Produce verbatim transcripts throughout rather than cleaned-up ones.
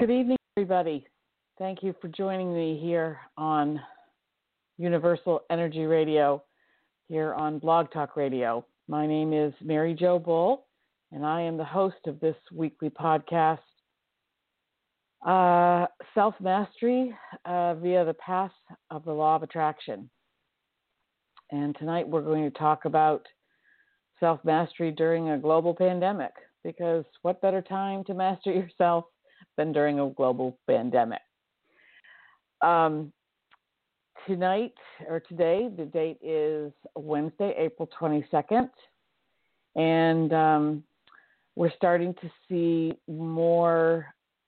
Good evening, everybody. Thank you for joining me here on Universal Energy Radio, here on Blog Talk Radio. My name is Mary Jo Bull, and I am the host of this weekly podcast, uh, Self-Mastery uh, via the Path of the Law of Attraction. And tonight we're going to talk about self-mastery during a global pandemic, because what better time to master yourself than during a global pandemic. Um, tonight, or today, the date is Wednesday, April twenty-second, and um, we're starting to see more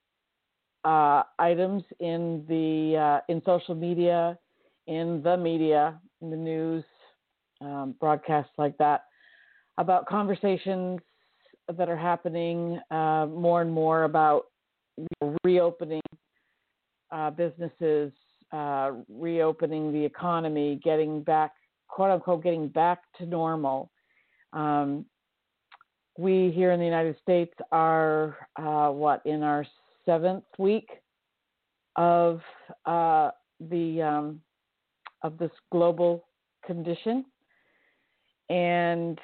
uh, items in the uh, in social media, in the media, in the news, um, broadcasts like that, about conversations that are happening uh, more and more about reopening uh, businesses, uh, reopening the economy, getting back, quote unquote, getting back to normal. Um, we here in the United States are, uh, what, in our seventh week of uh, the um, of this global condition, and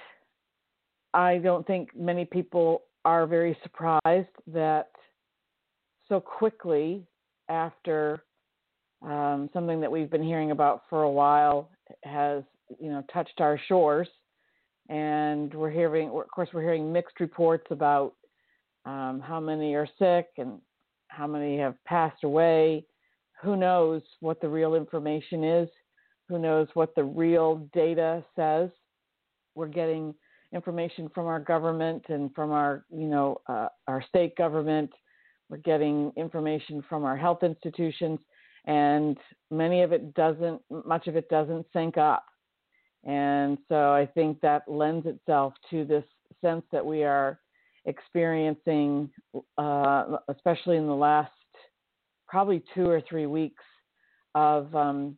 I don't think many people are very surprised that so quickly after um, something that we've been hearing about for a while has, you know, touched our shores, and we're hearing, of course, we're hearing mixed reports about um, how many are sick and how many have passed away. Who knows what the real information is? Who knows what the real data says? We're getting information from our government and from our, you know, uh, our state government. We're getting information from our health institutions, and many of it doesn't, much of it doesn't sync up. And so I think that lends itself to this sense that we are experiencing, uh, especially in the last probably two or three weeks, of um,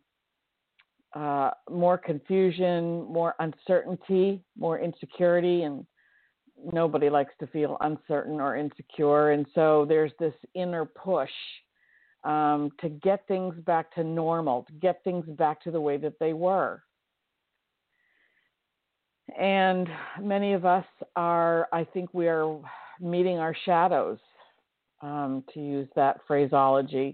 uh, more confusion, more uncertainty, more insecurity, and nobody likes to feel uncertain or insecure. And so there's this inner push um, to get things back to normal, to get things back to the way that they were. And many of us are, I think we are meeting our shadows, um, to use that phraseology.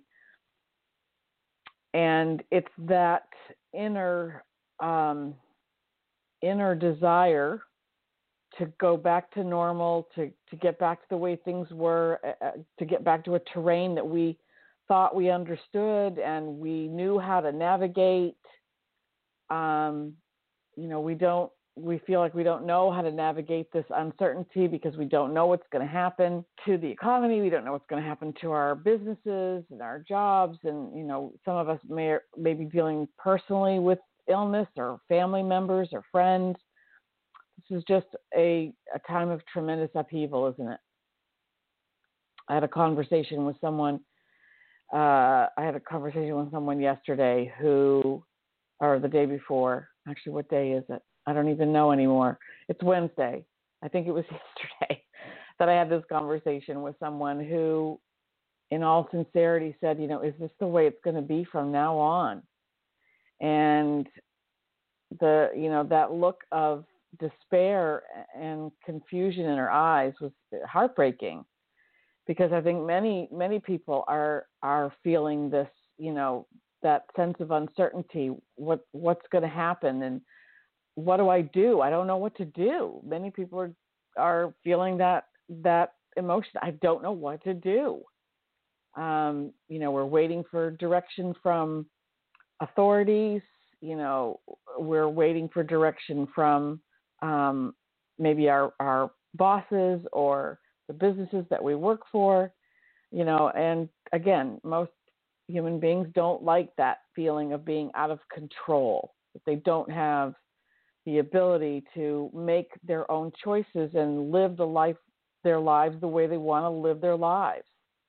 And it's that inner, um, inner desire to go back to normal, to, to get back to the way things were, uh, to get back to a terrain that we thought we understood and we knew how to navigate. Um, you know, we don't, we feel like we don't know how to navigate this uncertainty because we don't know what's going to happen to the economy. We don't know what's going to happen to our businesses and our jobs. And, you know, some of us may, may be dealing personally with illness, or family members or friends. This is just a, a time of tremendous upheaval, isn't it? I had a conversation with someone, uh, I had a conversation with someone yesterday who, or the day before, actually, what day is it? I don't even know anymore. It's Wednesday. I think it was yesterday that I had this conversation with someone who, in all sincerity, said, you know, is this the way it's going to be from now on? And the, you know, that look of despair and confusion in her eyes was heartbreaking, because I think many, many people are, are feeling this, you know, that sense of uncertainty. What, what's going to happen? And what do I do? I don't know what to do. Many people are, are feeling that, that emotion. I don't know what to do. Um, you know, we're waiting for direction from authorities. You know, we're waiting for direction from um, maybe our, our bosses or the businesses that we work for, you know, and again, most human beings don't like that feeling of being out of control, that they don't have the ability to make their own choices and live the life, their lives the way they want to live their lives.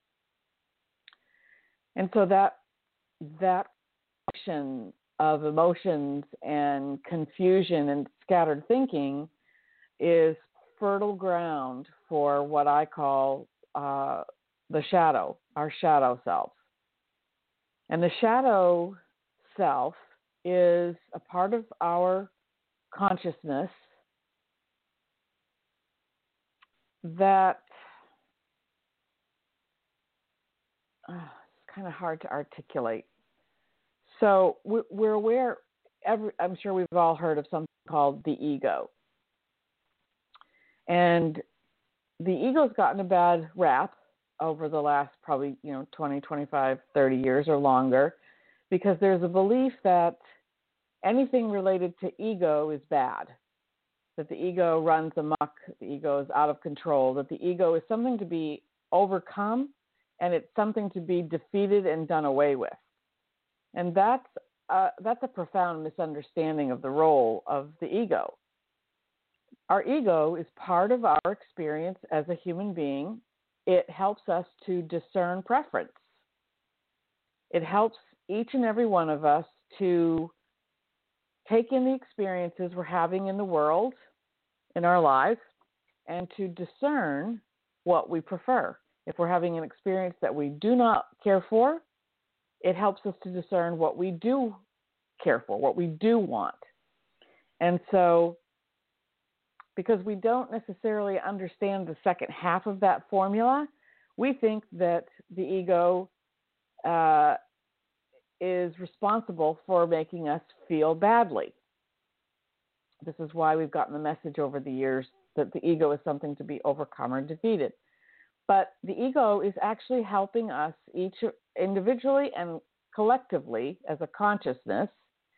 And so that, that action of emotions and confusion and scattered thinking is fertile ground for what I call uh, the shadow, our shadow selves. And the shadow self is a part of our consciousness that uh, it's kind of hard to articulate. So we're aware, every, I'm sure we've all heard of something called the ego. And the ego's gotten a bad rap over the last probably, you know, twenty, twenty-five, thirty years or longer, because there's a belief that anything related to ego is bad, that the ego runs amok, the ego is out of control, that the ego is something to be overcome and it's something to be defeated and done away with. And that's uh, that's a profound misunderstanding of the role of the ego. Our ego is part of our experience as a human being. It helps us to discern preference. It helps each and every one of us to take in the experiences we're having in the world, in our lives, and to discern what we prefer. If we're having an experience that we do not care for, it helps us to discern what we do care for, what we do want. And so, because we don't necessarily understand the second half of that formula, we think that the ego uh, is responsible for making us feel badly. This is why we've gotten the message over the years that the ego is something to be overcome or defeated. But the ego is actually helping us each individually and collectively as a consciousness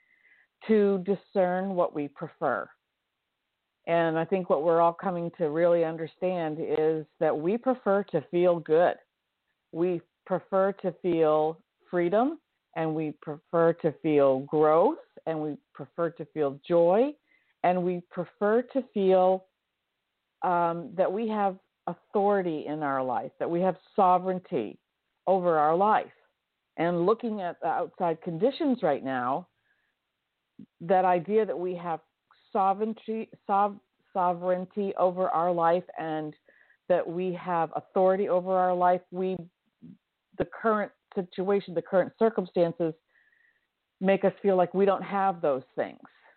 to discern what we prefer. And I think what we're all coming to really understand is that we prefer to feel good. We prefer to feel freedom, and we prefer to feel growth, and we prefer to feel joy, and we prefer to feel um, that we have authority in our life, that we have sovereignty over our life. And looking at the outside conditions right now, that idea that we have sovereignty, sov- sovereignty over our life and that we have authority over our life, we, the current situation, the current circumstances make us feel like we don't have those things.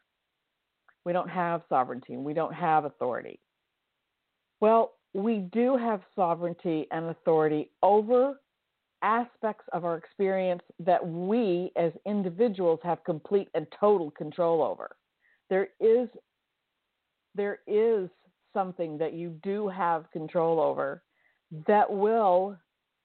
We don't have sovereignty. We don't have authority. Well, we do have sovereignty and authority over aspects of our experience that we as individuals have complete and total control over. There is, there is something that you do have control over that will,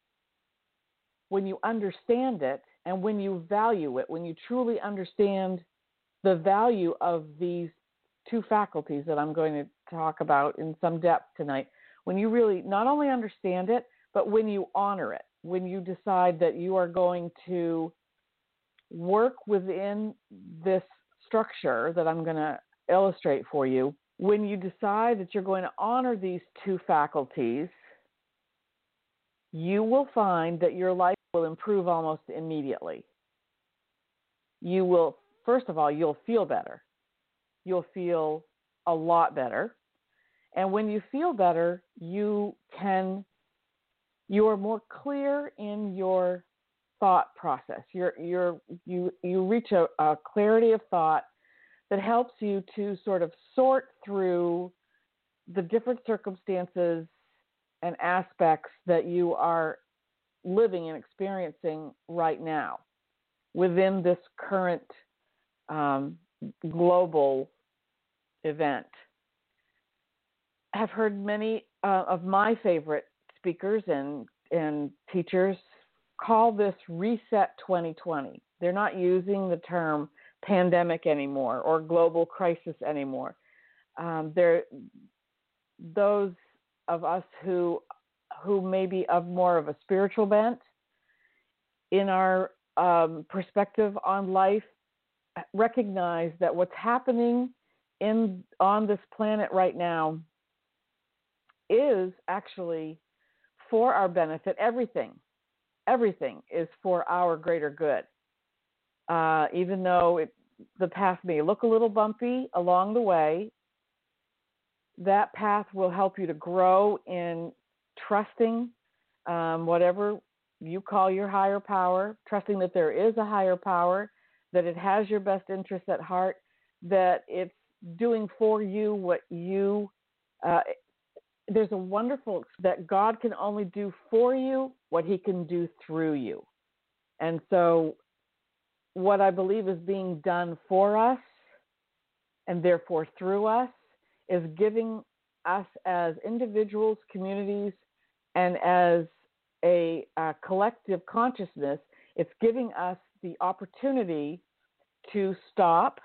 when you understand it and when you value it, when you truly understand the value of these two faculties that I'm going to talk about in some depth tonight, when you really not only understand it, but when you honor it, when you decide that you are going to work within this structure that I'm going to illustrate for you, when you decide that you're going to honor these two faculties, you will find that your life will improve almost immediately. You will, first of all, you'll feel better. You'll feel a lot better. And when you feel better, you can, you are more clear in your thought process. You're, you're, you, you reach a, a clarity of thought that helps you to sort of sort through the different circumstances and aspects that you are living and experiencing right now within this current um, global event. I've heard many uh, of my favorite speakers and, and teachers call this Reset twenty twenty. They're not using the term pandemic anymore or global crisis anymore. Um, they're those of us who who may be of more of a spiritual bent in our um, perspective on life recognize that what's happening in on this planet right now is actually for our benefit. Everything, everything is for our greater good. Uh, even though it, the path may look a little bumpy along the way, that path will help you to grow in trusting um, whatever you call your higher power, trusting that there is a higher power, that it has your best interests at heart, that it's doing for you what you, uh, there's a wonderful, that God can only do for you what he can do through you. And so what I believe is being done for us and therefore through us is giving us as individuals, communities, and as a, a collective consciousness, it's giving us the opportunity to stop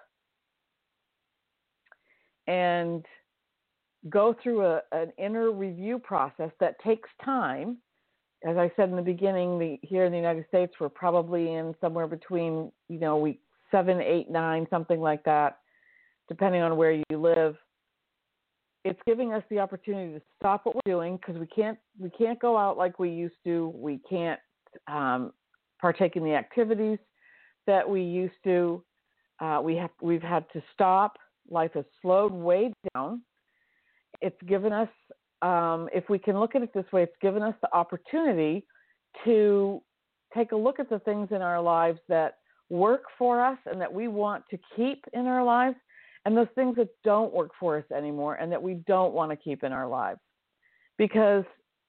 and go through a, an inner review process that takes time. As I said in the beginning, the, here in the United States, we're probably in somewhere between, you know, week seven, eight, nine, something like that, depending on where you live. It's giving us the opportunity to stop what we're doing because we can't we can't go out like we used to. We can't um, partake in the activities that we used to. Uh, we have we've had to stop. Life has slowed way down. It's given us, um, if we can look at it this way, it's given us the opportunity to take a look at the things in our lives that work for us and that we want to keep in our lives, and those things that don't work for us anymore and that we don't want to keep in our lives. Because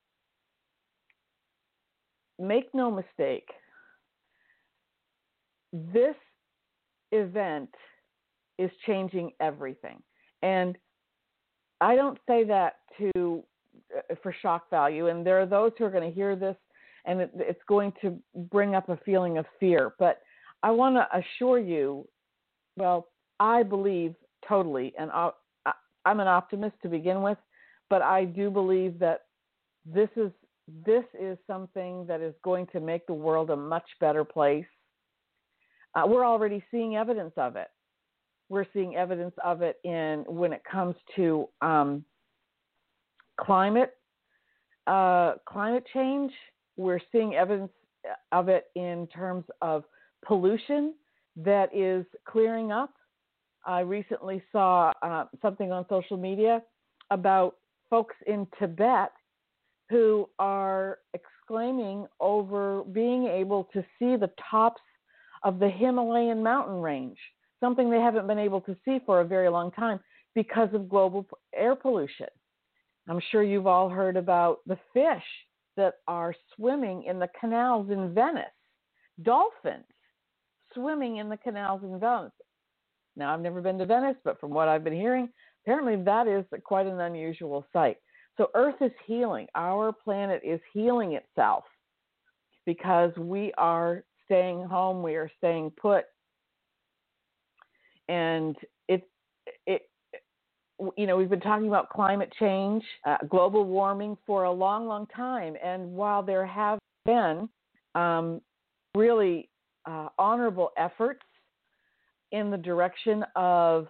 make no mistake, this event is changing everything. And I don't say that to uh, for shock value, and there are those who are going to hear this, and it, it's going to bring up a feeling of fear. But I want to assure you, well, I believe totally, and I, I'm an optimist to begin with, but I do believe that this is this is something that is going to make the world a much better place. Uh, we're already seeing evidence of it. We're seeing evidence of it in when it comes to um, climate, uh, climate change. We're seeing evidence of it in terms of pollution that is clearing up. I recently saw uh, something on social media about folks in Tibet who are exclaiming over being able to see the tops of the Himalayan mountain range, something they haven't been able to see for a very long time because of global air pollution. I'm sure you've all heard about the fish that are swimming in the canals in Venice, dolphins swimming in the canals in Venice. Now, I've never been to Venice, but from what I've been hearing, apparently that is quite an unusual sight. So Earth is healing. Our planet is healing itself because we are staying home, we are staying put. And it, it, you know, we've been talking about climate change, uh, global warming for a long, long time. And while there have been um, really uh, honorable efforts in the direction of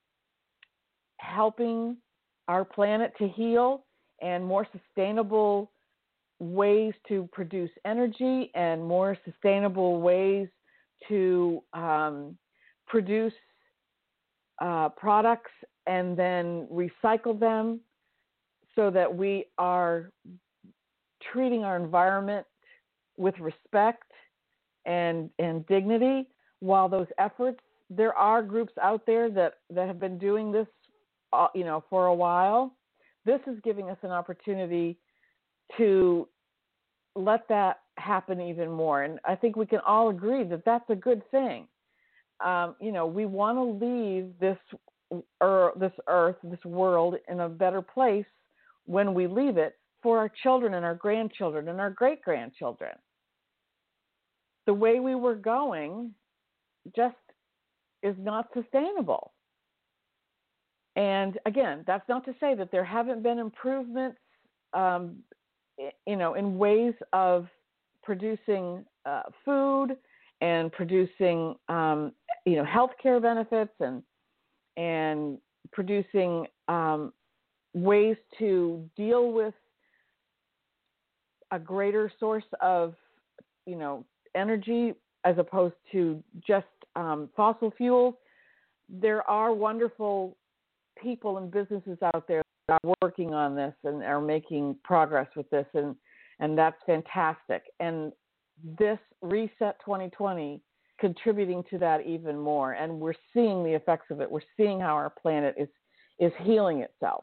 helping our planet to heal and more sustainable ways to produce energy and more sustainable ways to um, produce uh, products and then recycle them so that we are treating our environment with respect and, and dignity. While those efforts, there are groups out there that, that have been doing this, uh, you know, for a while. This is giving us an opportunity to let that happen even more. And I think we can all agree that that's a good thing. Um, you know, we want to leave this, er, this earth, this world in a better place when we leave it for our children and our grandchildren and our great-grandchildren. The way we were going just is not sustainable. And again, that's not to say that there haven't been improvements, um, you know, in ways of producing uh, food and producing, um, you know, healthcare benefits and and producing um, ways to deal with a greater source of, you know, energy as opposed to just um, fossil fuels. There are wonderful people and businesses out there that are working on this and are making progress with this. And, and that's fantastic. And this Reset twenty twenty contributing to that even more, and we're seeing the effects of it. We're seeing how our planet is is healing itself.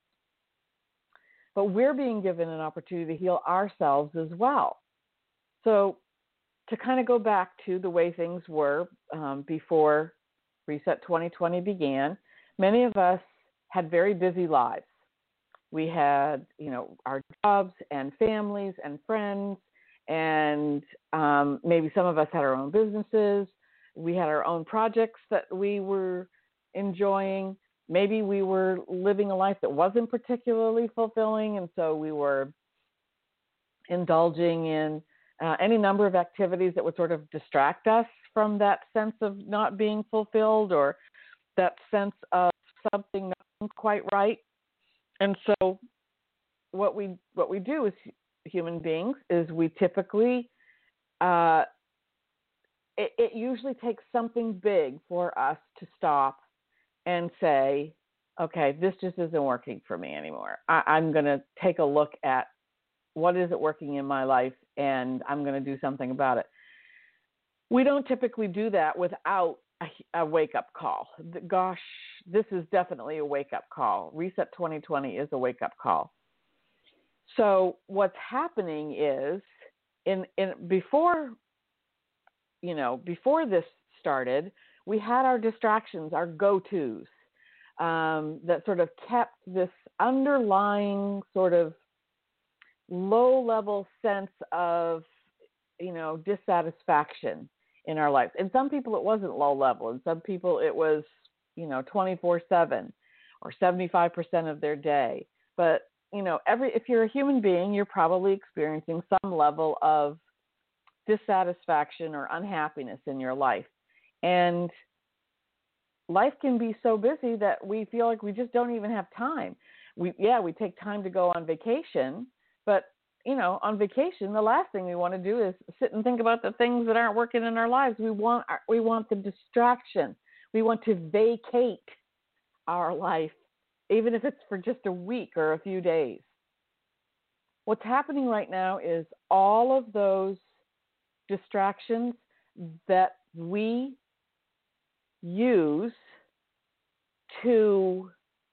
But we're being given an opportunity to heal ourselves as well. So to kind of go back to the way things were um, before Reset twenty twenty began, many of us had very busy lives. We had, you know, our jobs and families and friends, and um, maybe some of us had our own businesses. We had our own projects that we were enjoying. Maybe we were living a life that wasn't particularly fulfilling, and so we were indulging in uh, any number of activities that would sort of distract us from that sense of not being fulfilled or that sense of something not quite right. And so what we what we do as human beings is we typically, uh, it, it usually takes something big for us to stop and say, okay, this just isn't working for me anymore. I, I'm going to take a look at what isn't working in my life, and I'm going to do something about it. We don't typically do that without a, a wake-up call. Gosh, this is definitely a wake-up call. Reset twenty twenty is a wake-up call. So what's happening is, in in before, you know, before this started, we had our distractions, our go-tos, um, that sort of kept this underlying sort of low-level sense of, you know, dissatisfaction in our lives. And some people it wasn't low-level, and some people it was, you know, twenty-four seven or seventy-five percent of their day. But, you know, every if you're a human being, you're probably experiencing some level of dissatisfaction or unhappiness in your life. And life can be so busy that we feel like we just don't even have time. We, yeah, we take time to go on vacation, but, you know, on vacation, the last thing we want to do is sit and think about the things that aren't working in our lives. We want, we want the distraction. We want to vacate our life, even if it's for just a week or a few days. What's happening right now is all of those distractions that we use to,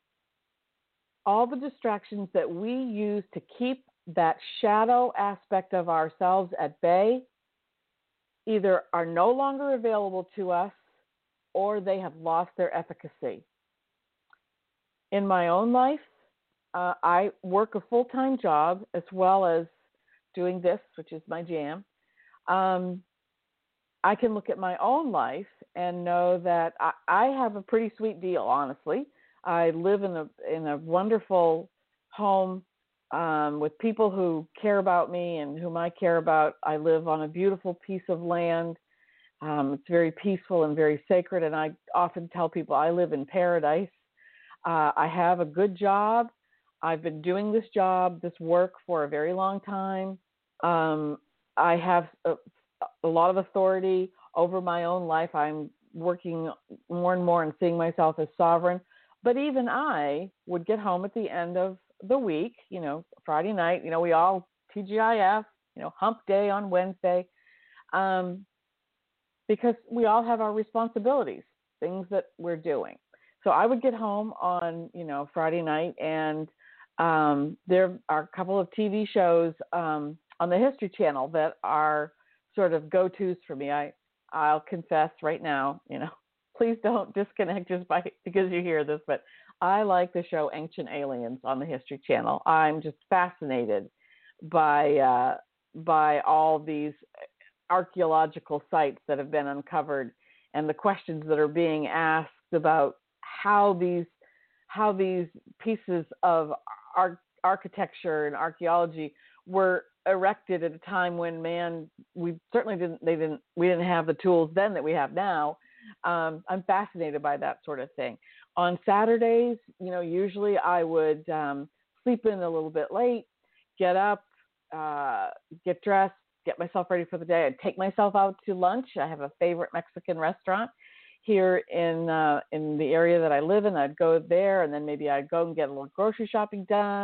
all the distractions that we use to keep that shadow aspect of ourselves at bay either are no longer available to us or they have lost their efficacy. In my own life, uh, I work a full-time job as well as doing this, which is my jam. Um, I can look at my own life and know that I, I have a pretty sweet deal, honestly. I live in a in a wonderful home um, with people who care about me and whom I care about. I live on a beautiful piece of land. Um, it's very peaceful and very sacred, and I often tell people I live in paradise. Uh, I have a good job. I've been doing this job, this work for a very long time. Um, I have a, a lot of authority over my own life. I'm working more and more and seeing myself as sovereign. But even I would get home at the end of the week, you know, Friday night, you know, we all T G I F, you know, hump day on Wednesday, um, because we all have our responsibilities, things that we're doing. So I would get home on, you know, Friday night, and um, there are a couple of T V shows um, on the History Channel that are sort of go-tos for me. I, I'll confess right now, you know, please don't disconnect just by because you hear this, but I like the show Ancient Aliens on the History Channel. I'm just fascinated by uh, by all these archaeological sites that have been uncovered and the questions that are being asked about how these how these pieces of ar- architecture and archaeology were erected at a time when man we certainly didn't they didn't we didn't have the tools then that we have now. Um, I'm fascinated by that sort of thing. On Saturdays, you know, usually I would um, sleep in a little bit late, get up, uh, get dressed, get myself ready for the day. I'd take myself out to lunch. I have a favorite Mexican restaurant here in uh, in the area that I live in. I'd go there, and then maybe I'd go and get a little grocery shopping done,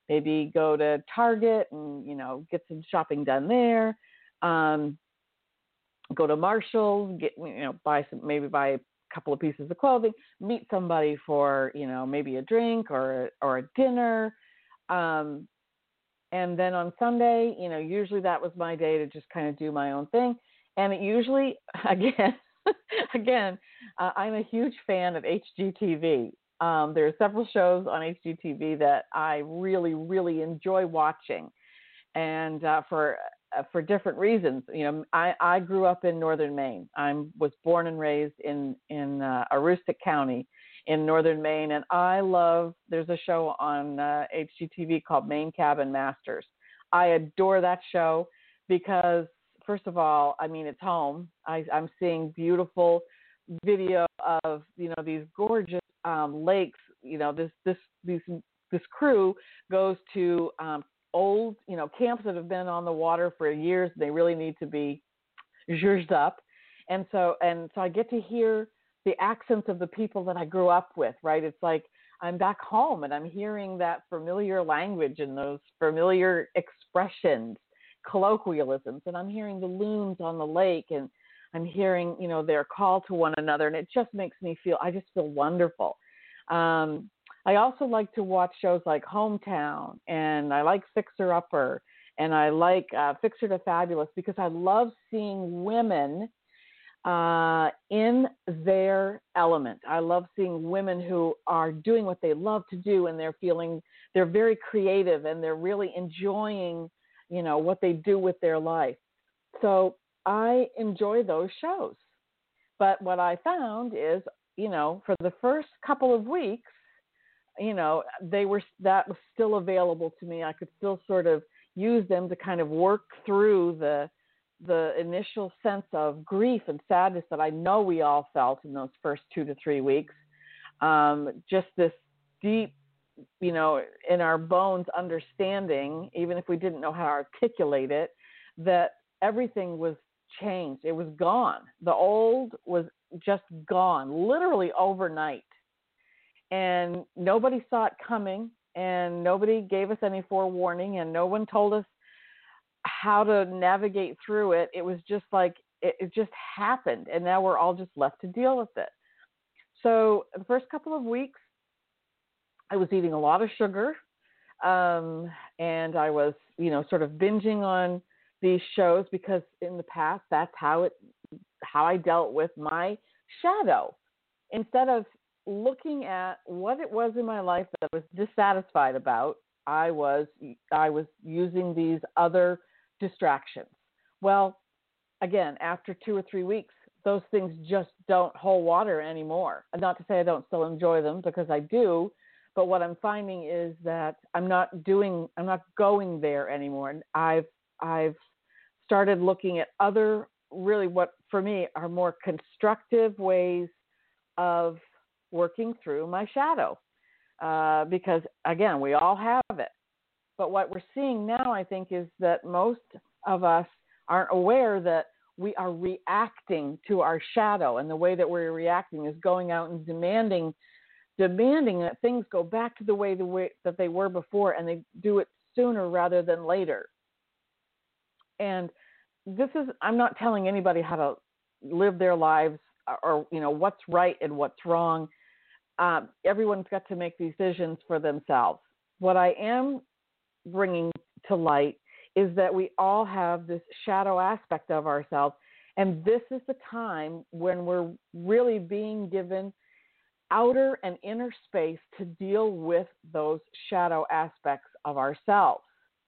maybe go to Target and, you know, get some shopping done there. Um, go to Marshall's, get, you know, buy some, maybe buy a couple of pieces of clothing, meet somebody for, you know, maybe a drink or, or a dinner. Um, and then on Sunday, you know, usually that was my day to just kind of do my own thing. And it usually, again, again, uh, I'm a huge fan of H G T V. Um, there are several shows on H G T V that I really, really enjoy watching. And uh, for uh, for different reasons. You know, I, I grew up in northern Maine. I was born and raised in, in uh, Aroostook County in northern Maine. And I love, there's a show on uh, H G T V called Maine Cabin Masters. I adore that show because, first of all, I mean, it's home. I, I'm seeing beautiful video of, you know, these gorgeous um, lakes. You know, this, this, these, this crew goes to um, old, you know, camps that have been on the water for years. They really need to be zhuzhed up. And so, and so I get to hear the accents of the people that I grew up with, right? It's like I'm back home and I'm hearing that familiar language and those familiar expressions, colloquialisms, and I'm hearing the loons on the lake and I'm hearing, you know, their call to one another. And it just makes me feel, I just feel wonderful. Um, I also like to watch shows like Hometown, and I like Fixer Upper, and I like uh, Fixer to Fabulous because I love seeing women uh, in their element. I love seeing women who are doing what they love to do, and they're feeling, they're very creative, and they're really enjoying, you know, what they do with their life. So I enjoy those shows. But what I found is, you know, for the first couple of weeks, you know, they were, that was still available to me. I could still sort of use them to kind of work through the, the initial sense of grief and sadness that I know we all felt in those first two to three weeks. Um, just this deep, you know, in our bones understanding, even if we didn't know how to articulate it, that everything was changed. It was gone. The old was just gone, literally overnight. And nobody saw it coming, and nobody gave us any forewarning, and no one told us how to navigate through it. It was just like, it, it just happened, and now we're all just left to deal with it. So the first couple of weeks, I was eating a lot of sugar, um, and I was, you know, sort of binging on these shows because in the past, that's how it, how I dealt with my shadow. Instead of looking at what it was in my life that I was dissatisfied about, I was I was using these other distractions. Well, again, after two or three weeks, those things just don't hold water anymore. Not to say I don't still enjoy them, because I do, but what I'm finding is that I'm not doing, I'm not going there anymore. And I've I've started looking at other, really what for me are more constructive ways of working through my shadow, uh, because again, we all have it. But what we're seeing now, I think, is that most of us aren't aware that we are reacting to our shadow, and the way that we're reacting is going out and demanding, demanding that things go back to the way the way that they were before, and they do it sooner rather than later. And this is, I'm not telling anybody how to live their lives, or, you know, what's right and what's wrong. Um, everyone's got to make decisions for themselves. What I am bringing to light is that we all have this shadow aspect of ourselves, and this is the time when we're really being given outer and inner space to deal with those shadow aspects of ourselves.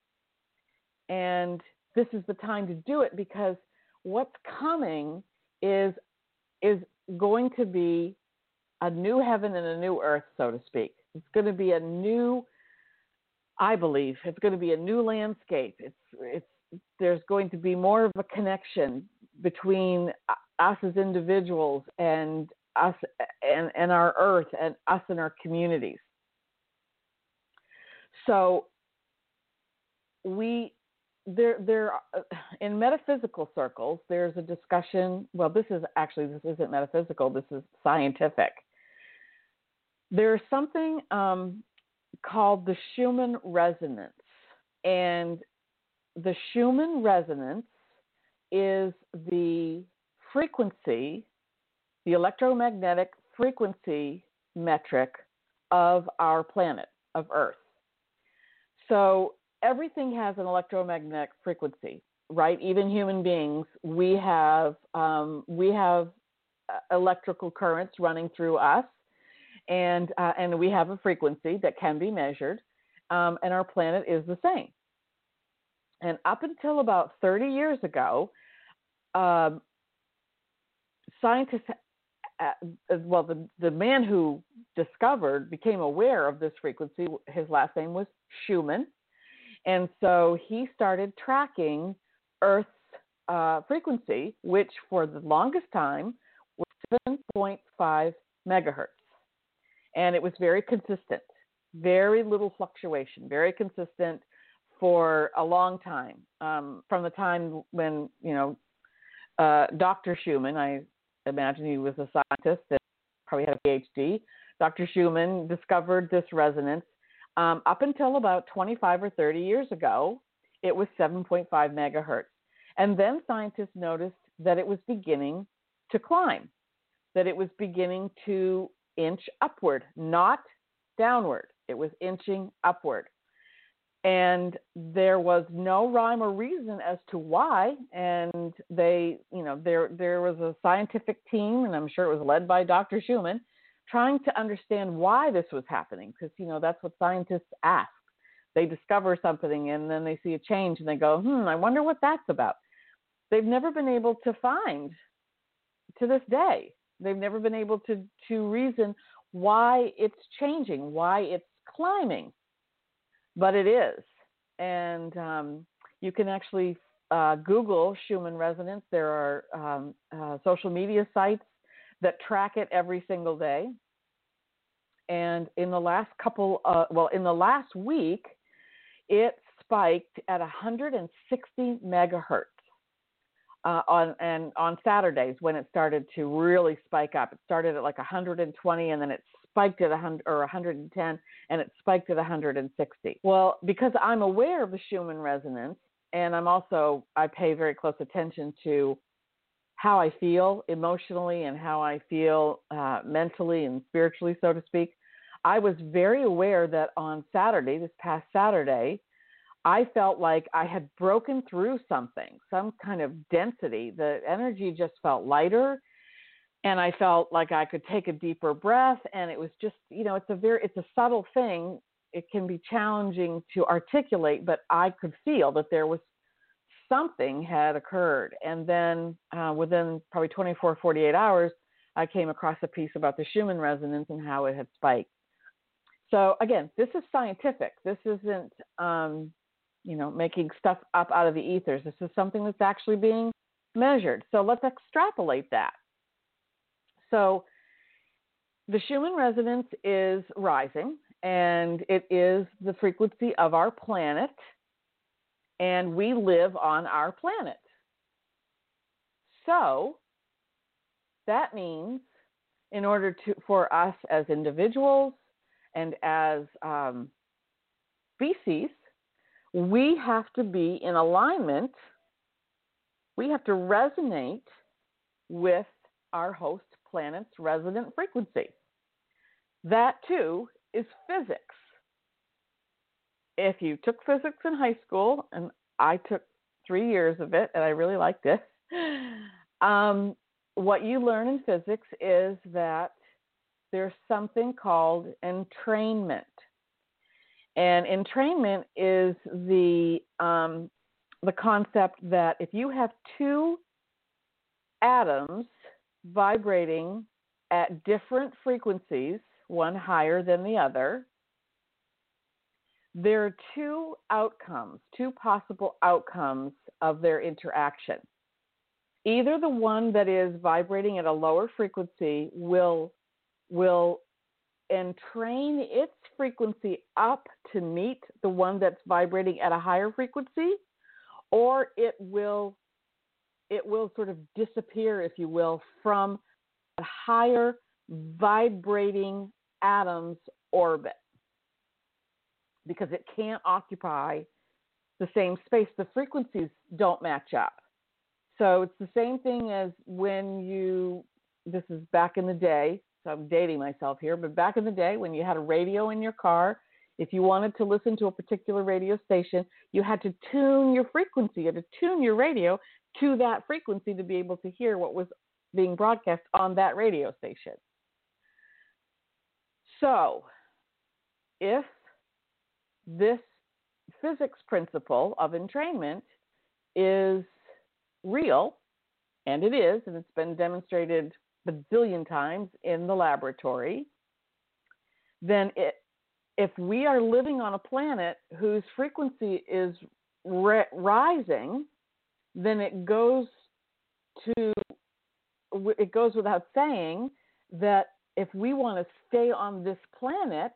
And this is the time to do it, because what's coming is is going to be a new heaven and a new earth, so to speak. It's going to be a new, I believe, it's going to be a new landscape. It's, it's, there's going to be more of a connection between us as individuals and us and, and our earth, and us and our communities. So we, there, there, in metaphysical circles, there's a discussion. Well, this is actually, this isn't metaphysical. This is scientific. There's something um, called the Schumann resonance. And the Schumann resonance is the frequency, the electromagnetic frequency metric of our planet, of Earth. So everything has an electromagnetic frequency, right? Even human beings, we have um, we have electrical currents running through us, and uh, and we have a frequency that can be measured, um, and our planet is the same. And up until about thirty years ago, uh, scientists, uh, well, the, the man who discovered, became aware of this frequency, his last name was Schumann. And so he started tracking Earth's uh, frequency, which for the longest time was seven point five megahertz. And it was very consistent, very little fluctuation, very consistent for a long time, um, from the time when, you know, uh, Doctor Schumann, I imagine he was a scientist and probably had a P H D, Doctor Schumann discovered this resonance. Um, up until about twenty-five or thirty years ago, it was seven point five megahertz. And then scientists noticed that it was beginning to climb, that it was beginning to inch upward, not downward. It was inching upward. And there was no rhyme or reason as to why. And they, you know, there there was a scientific team, and I'm sure it was led by Doctor Schumann, trying to understand why this was happening. Because, you know, that's what scientists ask. They discover something and then they see a change and they go, hmm, I wonder what that's about. They've never been able to find, to this day, they've never been able to, to reason why it's changing, why it's climbing. But it is. And um, you can actually uh, Google Schumann resonance. There are um, uh, social media sites that track it every single day. And in the last couple, uh, well, in the last week, it spiked at one hundred sixty megahertz uh, on and on Saturdays when it started to really spike up. It started at like one hundred twenty, and then it spiked at one hundred or one hundred ten, and it spiked at one hundred sixty. Well, because I'm aware of the Schumann resonance, and I'm also, I pay very close attention to how I feel emotionally and how I feel uh, mentally and spiritually, so to speak. I was very aware that on Saturday, this past Saturday, I felt like I had broken through something, some kind of density. The energy just felt lighter, and I felt like I could take a deeper breath. And it was just, you know, it's a very, it's a subtle thing. It can be challenging to articulate, but I could feel that there was something had occurred. And then uh, within probably twenty-four, forty-eight hours, I came across a piece about the Schumann resonance and how it had spiked. So again, this is scientific. This isn't, um, you know, making stuff up out of the ethers. This is something that's actually being measured. So let's extrapolate that. So the Schumann resonance is rising, and it is the frequency of our planet, and we live on our planet. So that means in order to, for us as individuals and as um, species, we have to be in alignment. We have to resonate with our host planet's resonant frequency. That too is physics. If you took physics in high school, and I took three years of it, and I really liked it, um, what you learn in physics is that there's something called entrainment. And entrainment is the um, the concept that if you have two atoms vibrating at different frequencies, one higher than the other, there are two outcomes, two possible outcomes of their interaction. Either the one that is vibrating at a lower frequency will, will entrain its frequency up to meet the one that's vibrating at a higher frequency, or it will it will sort of disappear, if you will, from a higher vibrating atom's orbit. because it can't occupy the same space. The frequencies don't match up. So it's the same thing as when you, this is back in the day, so I'm dating myself here, but back in the day when you had a radio in your car, if you wanted to listen to a particular radio station, you had to tune your frequency, you had to tune your radio to that frequency to be able to hear what was being broadcast on that radio station. So if this physics principle of entrainment is real, and it is, and it's been demonstrated a zillion times in the laboratory, then it, if we are living on a planet whose frequency is ri- rising, then it goes to, it goes without saying that if we want to stay on this planet,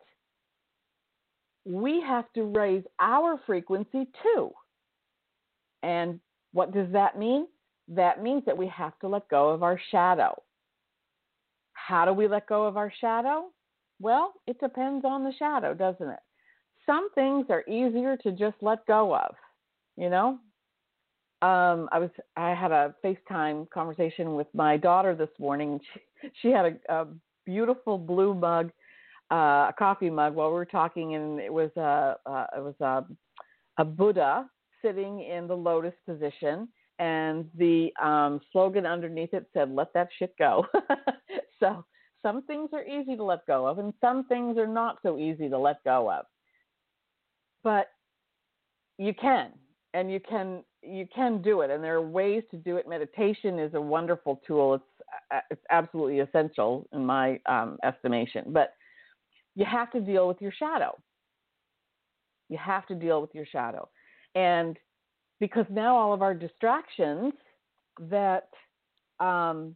we have to raise our frequency too. And what does that mean? That means that we have to let go of our shadow. How do we let go of our shadow? Well, it depends on the shadow, doesn't it? Some things are easier to just let go of, you know? Um, I was I had a FaceTime conversation with my daughter this morning. She, she had a, a beautiful blue mug, uh, a coffee mug, while we were talking, and it was a uh, it was a, a Buddha sitting in the lotus position, and the um, slogan underneath it said, "Let that shit go." So some things are easy to let go of, and some things are not so easy to let go of. But you can, and you can you can do it, and there are ways to do it. Meditation is a wonderful tool. It's it's absolutely essential in my um, estimation. But you have to deal with your shadow. You have to deal with your shadow, and because now all of our distractions that um,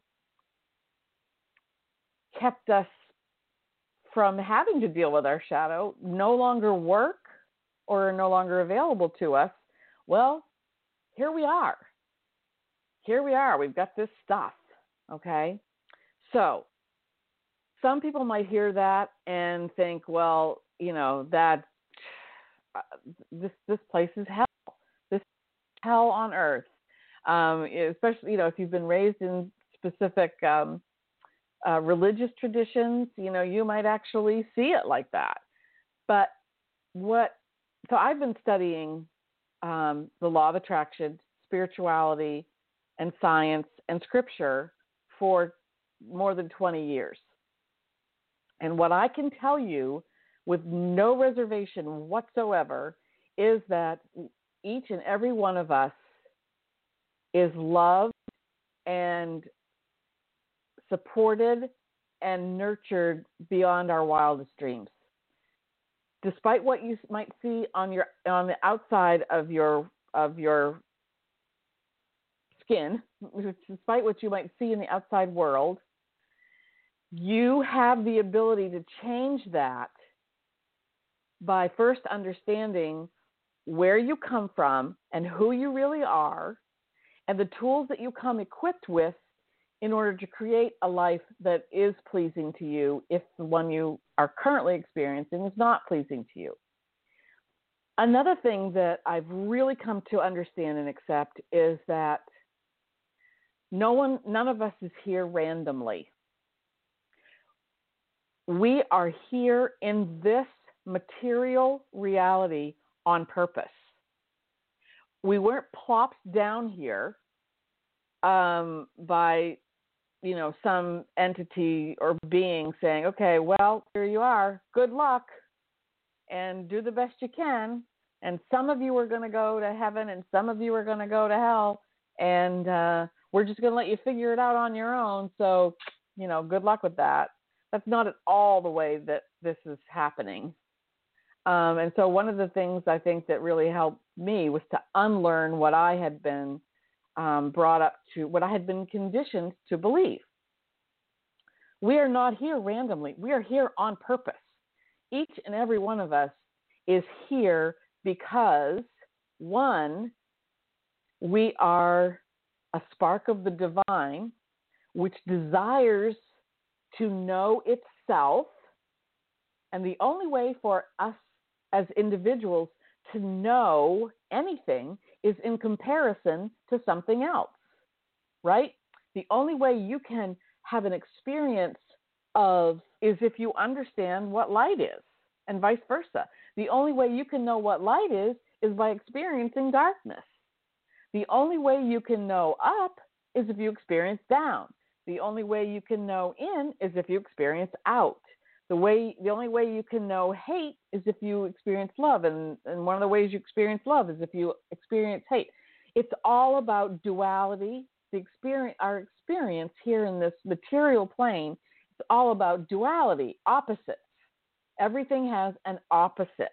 kept us from having to deal with our shadow no longer work or are no longer available to us, well, here we are. Here we are. We've got this stuff, okay? So some people might hear that and think, well, you know, that uh, this this place is hell. This is hell on earth. Um, especially, you know, if you've been raised in specific um, uh, religious traditions, you know, you might actually see it like that. But what, so I've been studying um, the law of attraction, spirituality, and science and scripture for more than twenty years. And what I can tell you with no reservation whatsoever is that each and every one of us is loved and supported and nurtured beyond our wildest dreams. Despite what you might see on your on the outside of your of your skin, despite what you might see in the outside world, you have the ability to change that by first understanding where you come from and who you really are, and the tools that you come equipped with in order to create a life that is pleasing to you if the one you are currently experiencing is not pleasing to you. Another thing that I've really come to understand and accept is that no one, none of us is here randomly. We are here in this material reality on purpose. We weren't plopped down here um, by, you know, some entity or being saying, okay, well, here you are, good luck, and do the best you can. And some of you are going to go to heaven and some of you are going to go to hell. And uh, we're just going to let you figure it out on your own. So, you know, good luck with that. That's not at all the way that this is happening. Um, and so one of the things I think that really helped me was to unlearn what I had been um, brought up to, what I had been conditioned to believe. We are not here randomly. We are here on purpose. Each and every one of us is here because, one, we are a spark of the divine, which desires to know itself. And the only way for us as individuals to know anything is in comparison to something else, right? The only way you can have an experience of is if you understand what light is, and vice versa. The only way you can know what light is is by experiencing darkness. The only way you can know up is if you experience down. The only way you can know in is if you experience out. The way, the only way you can know hate is if you experience love, and, and one of the ways you experience love is if you experience hate. It's all about duality. The experience, our experience here in this material plane, it's all about duality, opposites. Everything has an opposite.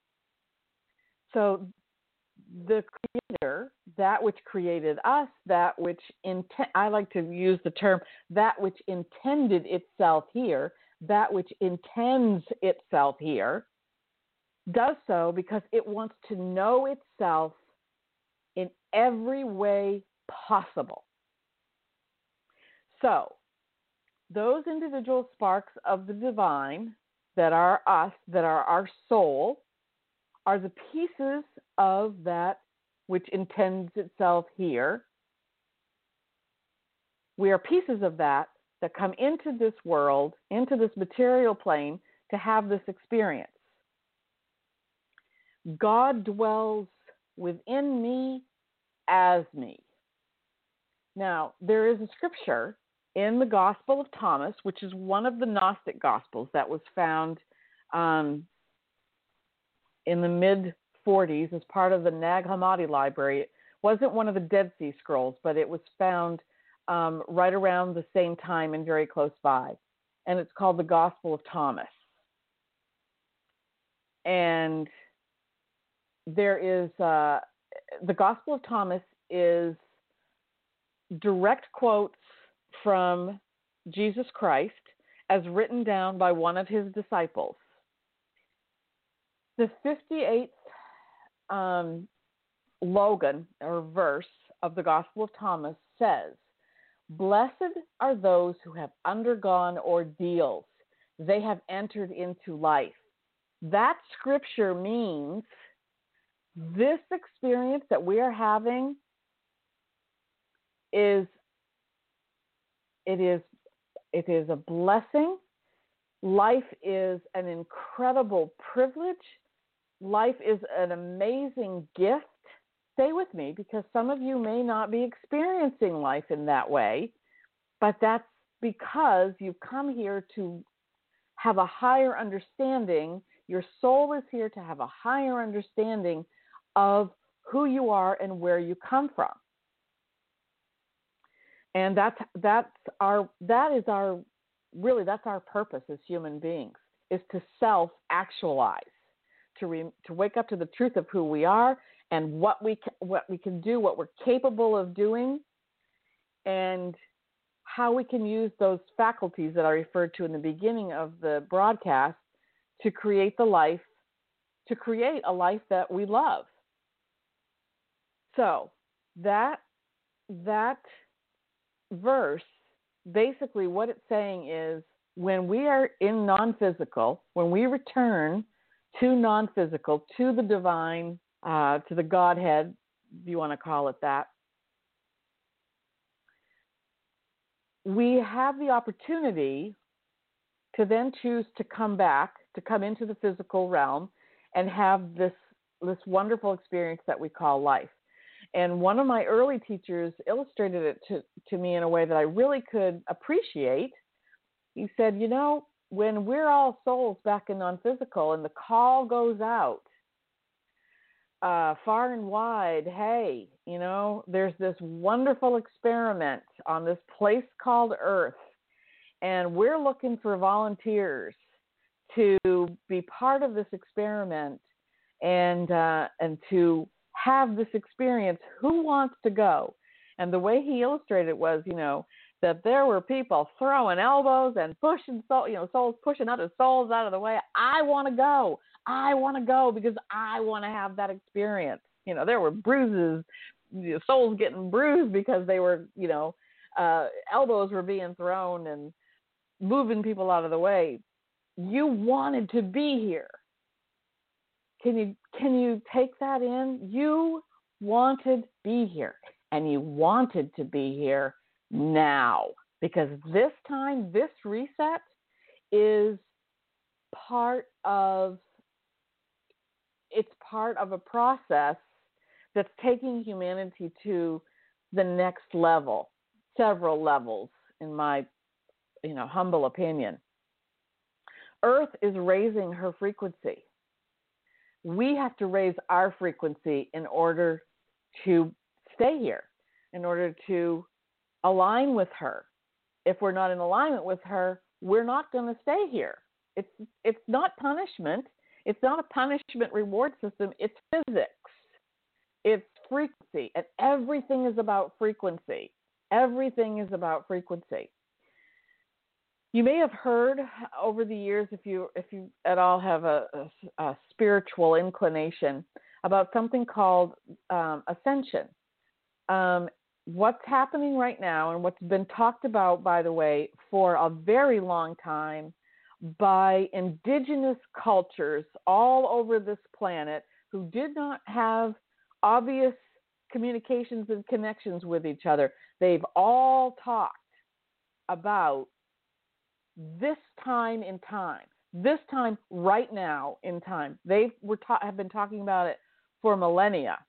So the Creator, that which created us, that which intent, I like to use the term, that which intended itself here, that which intends itself here, does so because it wants to know itself in every way possible. So, those individual sparks of the divine that are us, that are our soul, are the pieces of that which intends itself here. We are pieces of that that come into this world, into this material plane, to have this experience. God dwells within me as me. Now, there is a scripture in the Gospel of Thomas, which is one of the Gnostic Gospels that was found um, in the mid forties as part of the Nag Hammadi library. It wasn't one of the Dead Sea Scrolls, but it was found um, right around the same time and very close by. And it's called the Gospel of Thomas. And there is, uh, the Gospel of Thomas is direct quotes from Jesus Christ as written down by one of his disciples. The fifty-eighth um, Logan or verse of the Gospel of Thomas says, "Blessed are those who have undergone ordeals. They have entered into life." That scripture means this experience that we are having is it is it is a blessing. Life is an incredible privilege. Life is an amazing gift. Stay with me because some of you may not be experiencing life in that way, but that's because you've come here to have a higher understanding. Your soul is here to have a higher understanding of who you are and where you come from. And that's that's our that is our really that's our purpose as human beings, is to self-actualize, to re, to wake up to the truth of who we are and what we ca- what we can do, what we're capable of doing, and how we can use those faculties that I referred to in the beginning of the broadcast to create the life, to create a life that we love. So that that verse, basically what it's saying is when we are in non-physical, when we return to non-physical, to the divine, uh, to the Godhead, if you want to call it that, we have the opportunity to then choose to come back, to come into the physical realm and have this, this wonderful experience that we call life. And one of my early teachers illustrated it to, to me in a way that I really could appreciate. He said, you know, when we're all souls back in non-physical and the call goes out uh, far and wide, hey, you know, there's this wonderful experiment on this place called Earth, and we're looking for volunteers to be part of this experiment and uh, and to have this experience. Who wants to go? And the way he illustrated it was, you know, that there were people throwing elbows and pushing soul, you know, souls pushing other souls out of the way. I want to go. I want to go because I want to have that experience. You know, there were bruises, you know, souls getting bruised because they were, you know, uh, elbows were being thrown and moving people out of the way. You wanted to be here. Can you can you take that in? You wanted to be here, and you wanted to be here now, because this time, this reset is part of it's part of a process that's taking humanity to the next level, several levels, in my you know humble opinion. Earth is raising her frequency. We have to raise our frequency in order to stay here, in order to align with her. If we're not in alignment with her, we're not going to stay here. It's it's not punishment. It's not a punishment reward system. It's physics. It's frequency. And everything is about frequency. Everything is about frequency. You may have heard over the years, if you if you at all have a, a, a spiritual inclination, about something called um, ascension. Um, what's happening right now, and what's been talked about, by the way, for a very long time by indigenous cultures all over this planet who did not have obvious communications and connections with each other. They've all talked about this time in time, this time right now in time. They were ta- have been talking about it for millennia.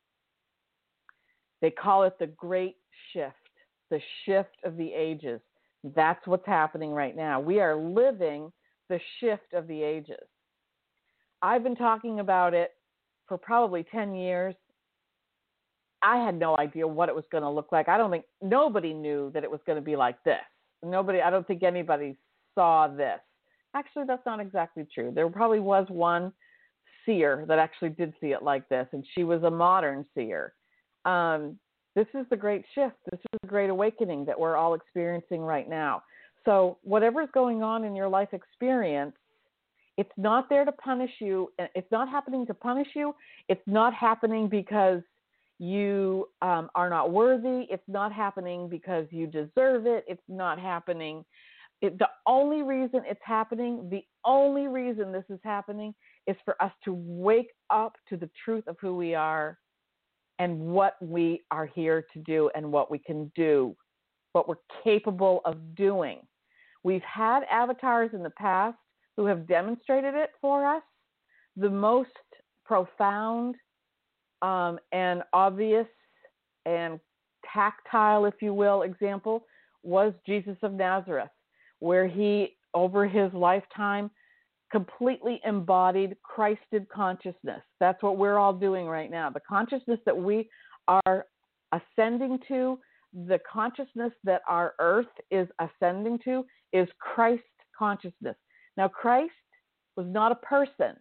They call it the Great Shift, the shift of the ages. That's what's happening right now. We are living the shift of the ages. I've been talking about it for probably ten years. I had no idea what it was going to look like. I don't think nobody knew that it was going to be like this. Nobody, I don't think anybody saw this. Actually, that's not exactly true. There probably was one seer that actually did see it like this, and she was a modern seer. Um, this is the great shift. This is the great awakening that we're all experiencing right now. So whatever's going on in your life experience, it's not there to punish you. It's not happening to punish you. It's not happening because you um, are not worthy. It's not happening because you deserve it. It's not happening. It, the only reason it's happening, the only reason this is happening is for us to wake up to the truth of who we are and what we are here to do and what we can do, what we're capable of doing. We've had avatars in the past who have demonstrated it for us. The most profound um, and obvious and tactile, if you will, example was Jesus of Nazareth, where he, over his lifetime, completely embodied Christed consciousness. That's what we're all doing right now. The consciousness that we are ascending to, the consciousness that our earth is ascending to, is Christ consciousness. Now, Christ was not a person.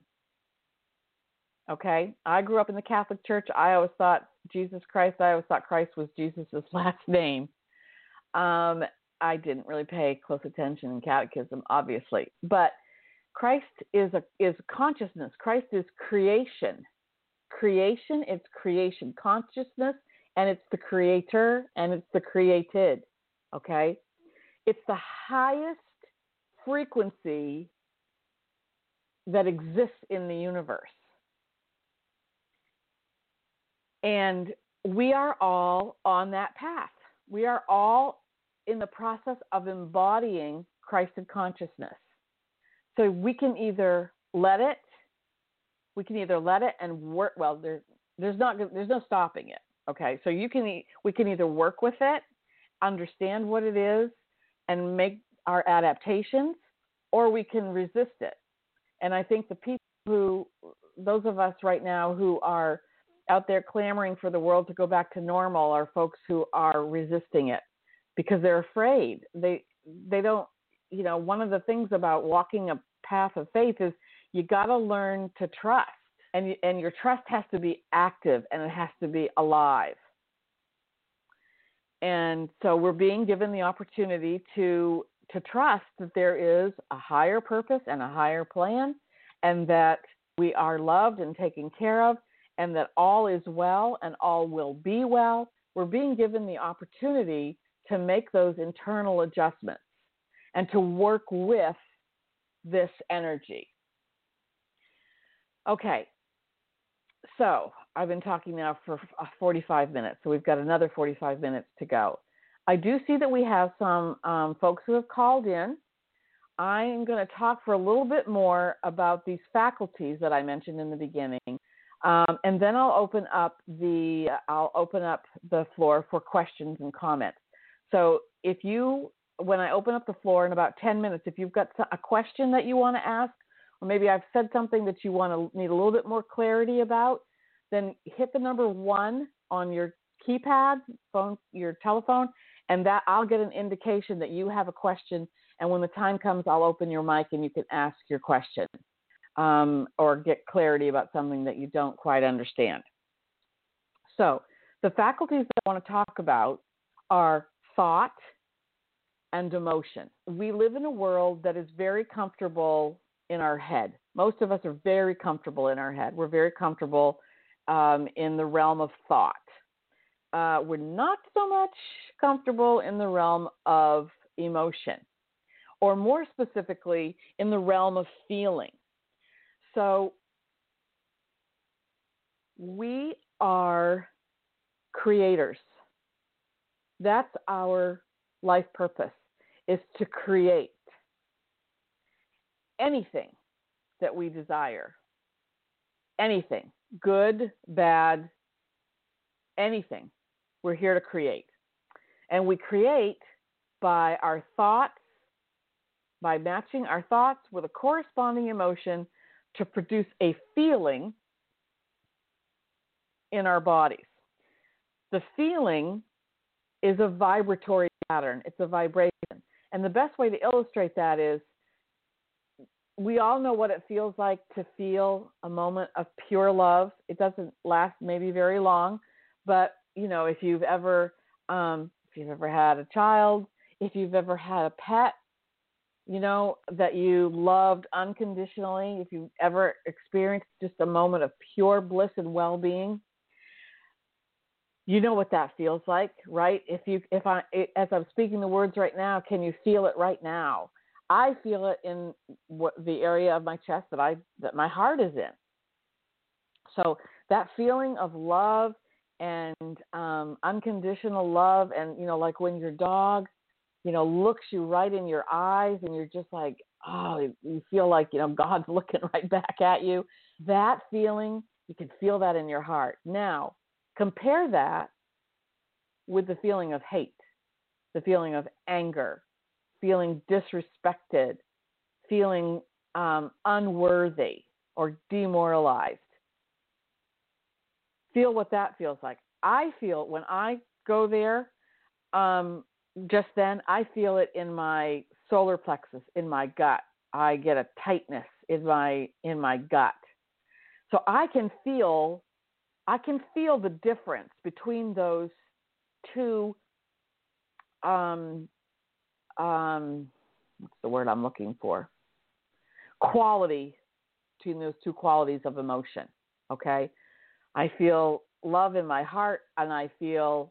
Okay? I grew up in the Catholic Church. I always thought Jesus Christ, I always thought Christ was Jesus' last name. Um, I didn't really pay close attention in catechism, obviously. But Christ is a is consciousness. Christ is creation. Creation, it's creation consciousness, and it's the creator, and it's the created. Okay? It's the highest frequency that exists in the universe. And we are all on that path. We are all in the process of embodying Christed consciousness. So we can either let it, we can either let it and work. Well, there, there's not, there's no stopping it. Okay, so you can, we can either work with it, understand what it is, and make our adaptations, or we can resist it. And I think the people who, those of us right now who are out there clamoring for the world to go back to normal are folks who are resisting it because they're afraid. They, they don't. You know, one of the things about walking a path of faith is you got to learn to trust, and you, and your trust has to be active and it has to be alive. And so we're being given the opportunity to to trust that there is a higher purpose and a higher plan, and that we are loved and taken care of, and that all is well and all will be well. We're being given the opportunity to make those internal adjustments and to work with this energy. Okay, So I've been talking now for forty-five minutes, so we've got another forty-five minutes to go. I do see that we have some um, folks who have called in. I'm going to talk for a little bit more about these faculties that I mentioned in the beginning, um, and then I'll open up the I'll open up the floor for questions and comments. So if you, when I open up the floor in about ten minutes, if you've got a question that you want to ask, or maybe I've said something that you want to need a little bit more clarity about, then hit the number one on your keypad, phone, your telephone, and that I'll get an indication that you have a question. And when the time comes, I'll open your mic and you can ask your question um, or get clarity about something that you don't quite understand. So the faculties that I want to talk about are thought and emotion. We live in a world that is very comfortable in our head. Most of us are very comfortable in our head. We're very comfortable um, in the realm of thought. Uh, we're not so much comfortable in the realm of emotion, or more specifically, in the realm of feeling. So we are creators. That's our life purpose, is to create anything that we desire. Anything, good, bad, anything. We're here to create. And we create by our thoughts, by matching our thoughts with a corresponding emotion to produce a feeling in our bodies. The feeling is a vibratory pattern. It's a vibration. And the best way to illustrate that is, we all know what it feels like to feel a moment of pure love. It doesn't last maybe very long, but you know, if you've ever, um, if you've ever had a child, if you've ever had a pet, you know, that you loved unconditionally, if you've ever experienced just a moment of pure bliss and well-being, you know what that feels like, right? If you, if I, as I'm speaking the words right now, can you feel it right now? I feel it in what, the area of my chest that I, that my heart is in. So that feeling of love and um, unconditional love, and, you know, like when your dog, you know, looks you right in your eyes and you're just like, oh, you feel like, you know, God's looking right back at you. That feeling, you can feel that in your heart. Now, compare that with the feeling of hate, the feeling of anger, feeling disrespected, feeling um, unworthy or demoralized. Feel what that feels like. I feel when I go there, um, just then, I feel it in my solar plexus, in my gut. I get a tightness in my in my gut. So I can feel, I can feel the difference between those two. Um, um, what's the word I'm looking for? Quality, between those two qualities of emotion. Okay, I feel love in my heart, and I feel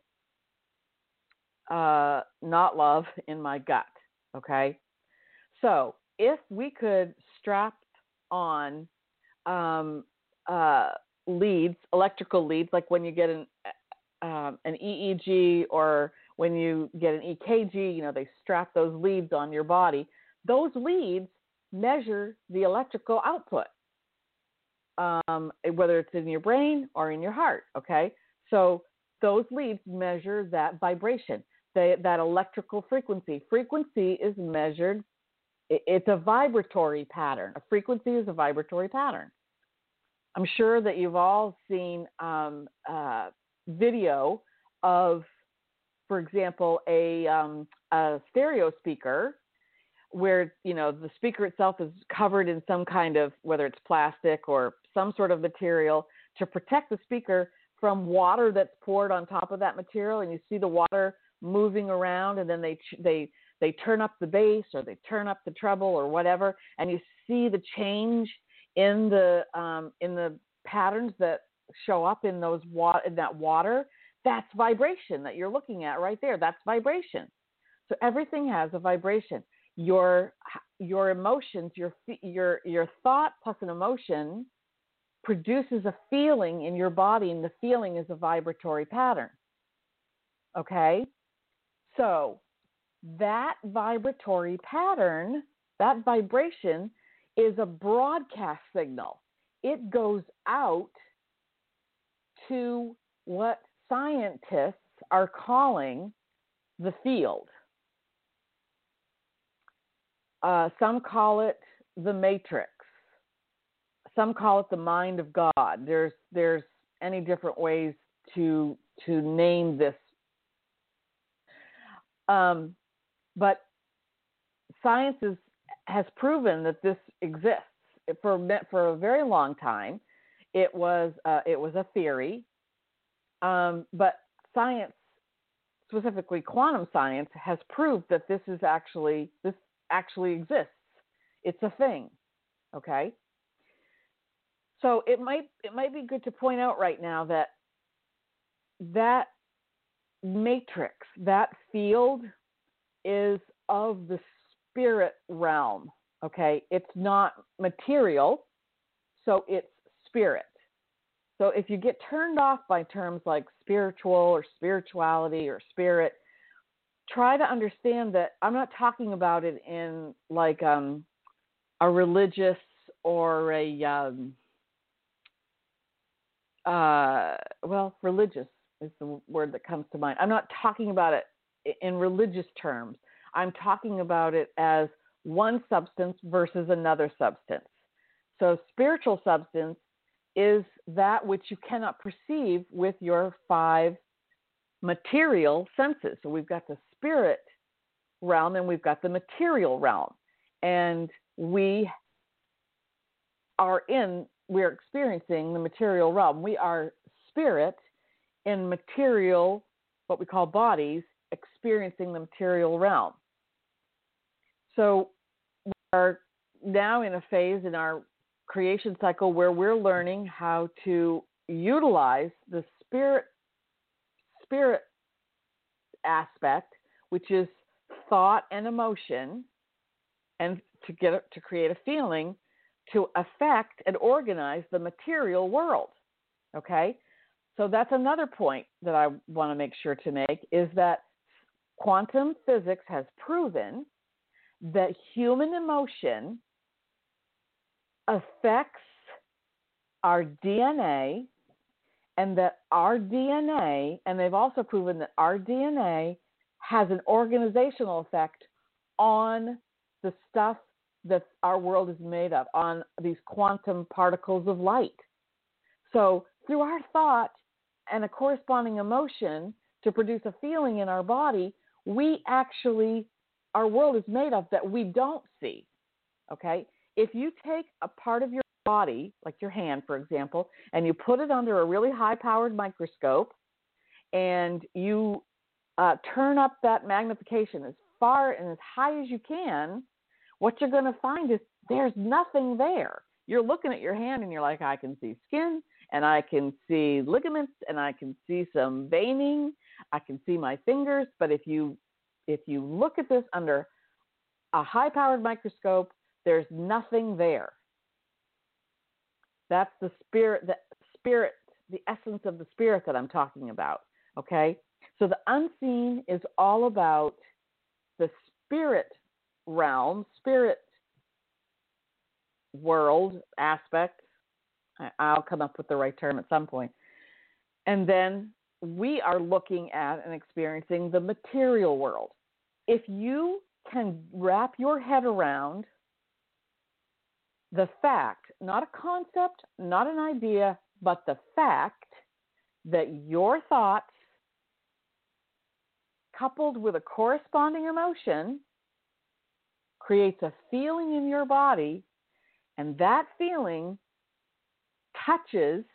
uh, not love in my gut. Okay, so if we could strap on um, uh, leads, electrical leads, like when you get an um, an E E G or when you get an E K G, you know, they strap those leads on your body. Those leads measure the electrical output, um, whether it's in your brain or in your heart, okay? So those leads measure that vibration, they, that electrical frequency. Frequency is measured, it's a vibratory pattern. A frequency is a vibratory pattern. I'm sure that you've all seen um, uh, video of, for example, a, um, a stereo speaker where, you know, the speaker itself is covered in some kind of, whether it's plastic or some sort of material to protect the speaker from water that's poured on top of that material. And you see the water moving around, and then they they they turn up the bass or they turn up the treble or whatever, and you see the change in the um, in the patterns that show up in those wa- in that water. That's vibration that you're looking at right there. That's vibration. So everything has a vibration. Your your emotions, your your your thought plus an emotion produces a feeling in your body, and the feeling is a vibratory pattern. Okay? So that vibratory pattern, that vibration, is a broadcast signal. It goes out to what scientists are calling the field. Uh, some call it the matrix. Some call it the mind of God. There's there's any different ways to to name this. Um, but science is, has proven that this exists. For for a very long time, it was uh, it was a theory. Um, but science, specifically quantum science, has proved that this is actually this actually exists. It's a thing. Okay. So it might it might be good to point out right now that that matrix, that field, is of the spirit realm. Okay, it's not material, so it's spirit. So if you get turned off by terms like spiritual or spirituality or spirit, try to understand that I'm not talking about it in like um, a religious or a um, uh, well, religious is the word that comes to mind. I'm not talking about it in religious terms. I'm talking about it as one substance versus another substance. So spiritual substance is that which you cannot perceive with your five material senses. So we've got the spirit realm and we've got the material realm. And we are in, we're experiencing the material realm. We are spirit in material, what we call bodies, experiencing the material realm. So we are now in a phase in our creation cycle where we're learning how to utilize the spirit spirit aspect, which is thought and emotion, and to get to create a feeling to affect and organize the material world. Okay? So that's another point that I want to make sure to make, is that quantum physics has proven that human emotion affects our D N A, and that our D N A, and they've also proven that our D N A has an organizational effect on the stuff that our world is made of, on these quantum particles of light. So through our thought and a corresponding emotion to produce a feeling in our body, we actually, our world is made of that we don't see. Okay? If you take a part of your body, like your hand, for example, and you put it under a really high-powered microscope, and you uh, turn up that magnification as far and as high as you can, what you're going to find is there's nothing there. You're looking at your hand, and you're like, I can see skin, and I can see ligaments, and I can see some veining. I can see my fingers. But if you if you look at this under a high-powered microscope, there's nothing there. That's the spirit, the spirit, the essence of the spirit that I'm talking about. Okay? So the unseen is all about the spirit realm, spirit world aspect. I'll come up with the right term at some point. And then we are looking at and experiencing the material world. If you can wrap your head around the fact, not a concept, not an idea, but the fact that your thoughts, coupled with a corresponding emotion, creates a feeling in your body, and that feeling touches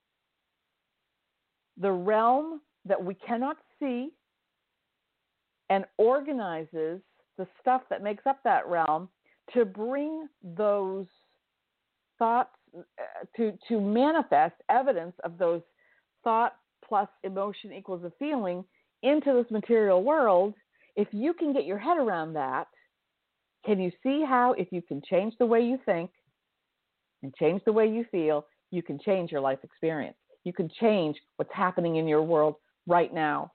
the realm that we cannot see and organizes the stuff that makes up that realm to bring those thoughts, uh, to, to manifest evidence of those thought plus emotion equals a feeling into this material world. If you can get your head around that, can you see how if you can change the way you think and change the way you feel, you can change your life experience. You can change what's happening in your world right now.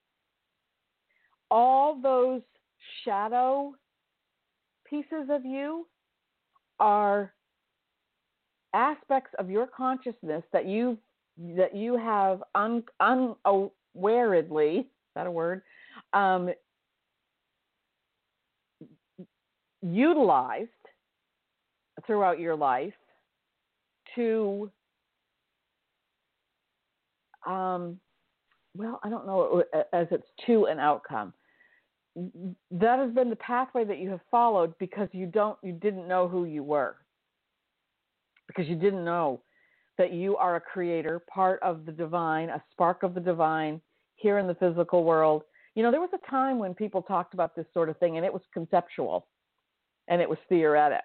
All those shadow pieces of you are aspects of your consciousness that you that you have un, unawaredly, is that a word, um, utilized throughout your life to, um, well, I don't know, as it's to an outcome. That has been the pathway that you have followed because you don't, you didn't know who you were. Because you didn't know that you are a creator, part of the divine, a spark of the divine here in the physical world. You know, there was a time when people talked about this sort of thing, and it was conceptual, and it was theoretic.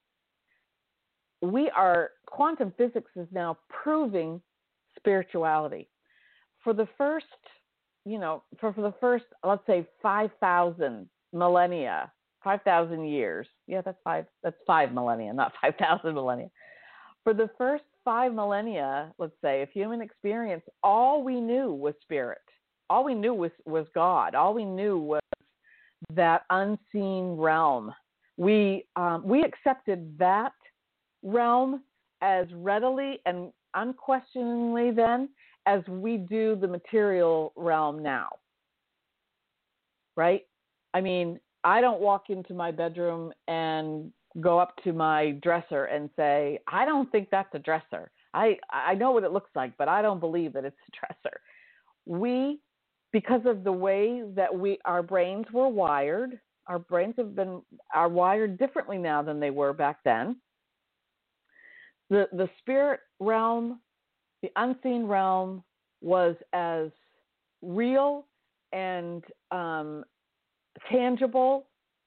We are, quantum physics is now proving spirituality. For the first, you know, for, for the first, let's say, five thousand millennia, five thousand years. Yeah, that's five, that's five millennia, not five thousand millennia. For the first five millennia, let's say, of human experience, all we knew was spirit. All we knew was, was God. All we knew was that unseen realm. We um, we accepted that realm as readily and unquestioningly then as we do the material realm now. Right? I mean, I don't walk into my bedroom and go up to my dresser and say, I don't think that's a dresser. I, I know what it looks like, but I don't believe that it's a dresser. We, because of the way that we, our brains were wired, our brains have been, are wired differently now than they were back then. The, the spirit realm, the unseen realm was as real and um, tangible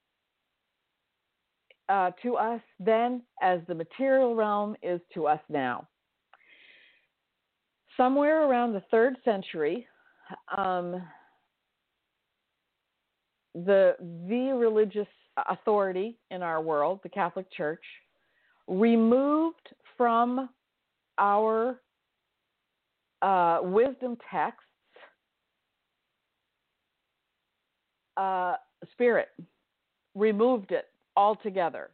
Uh, to us then as the material realm is to us now. Somewhere around the third century, um, the the religious authority in our world, the Catholic Church, removed from our uh, wisdom texts uh, spirit, removed it altogether.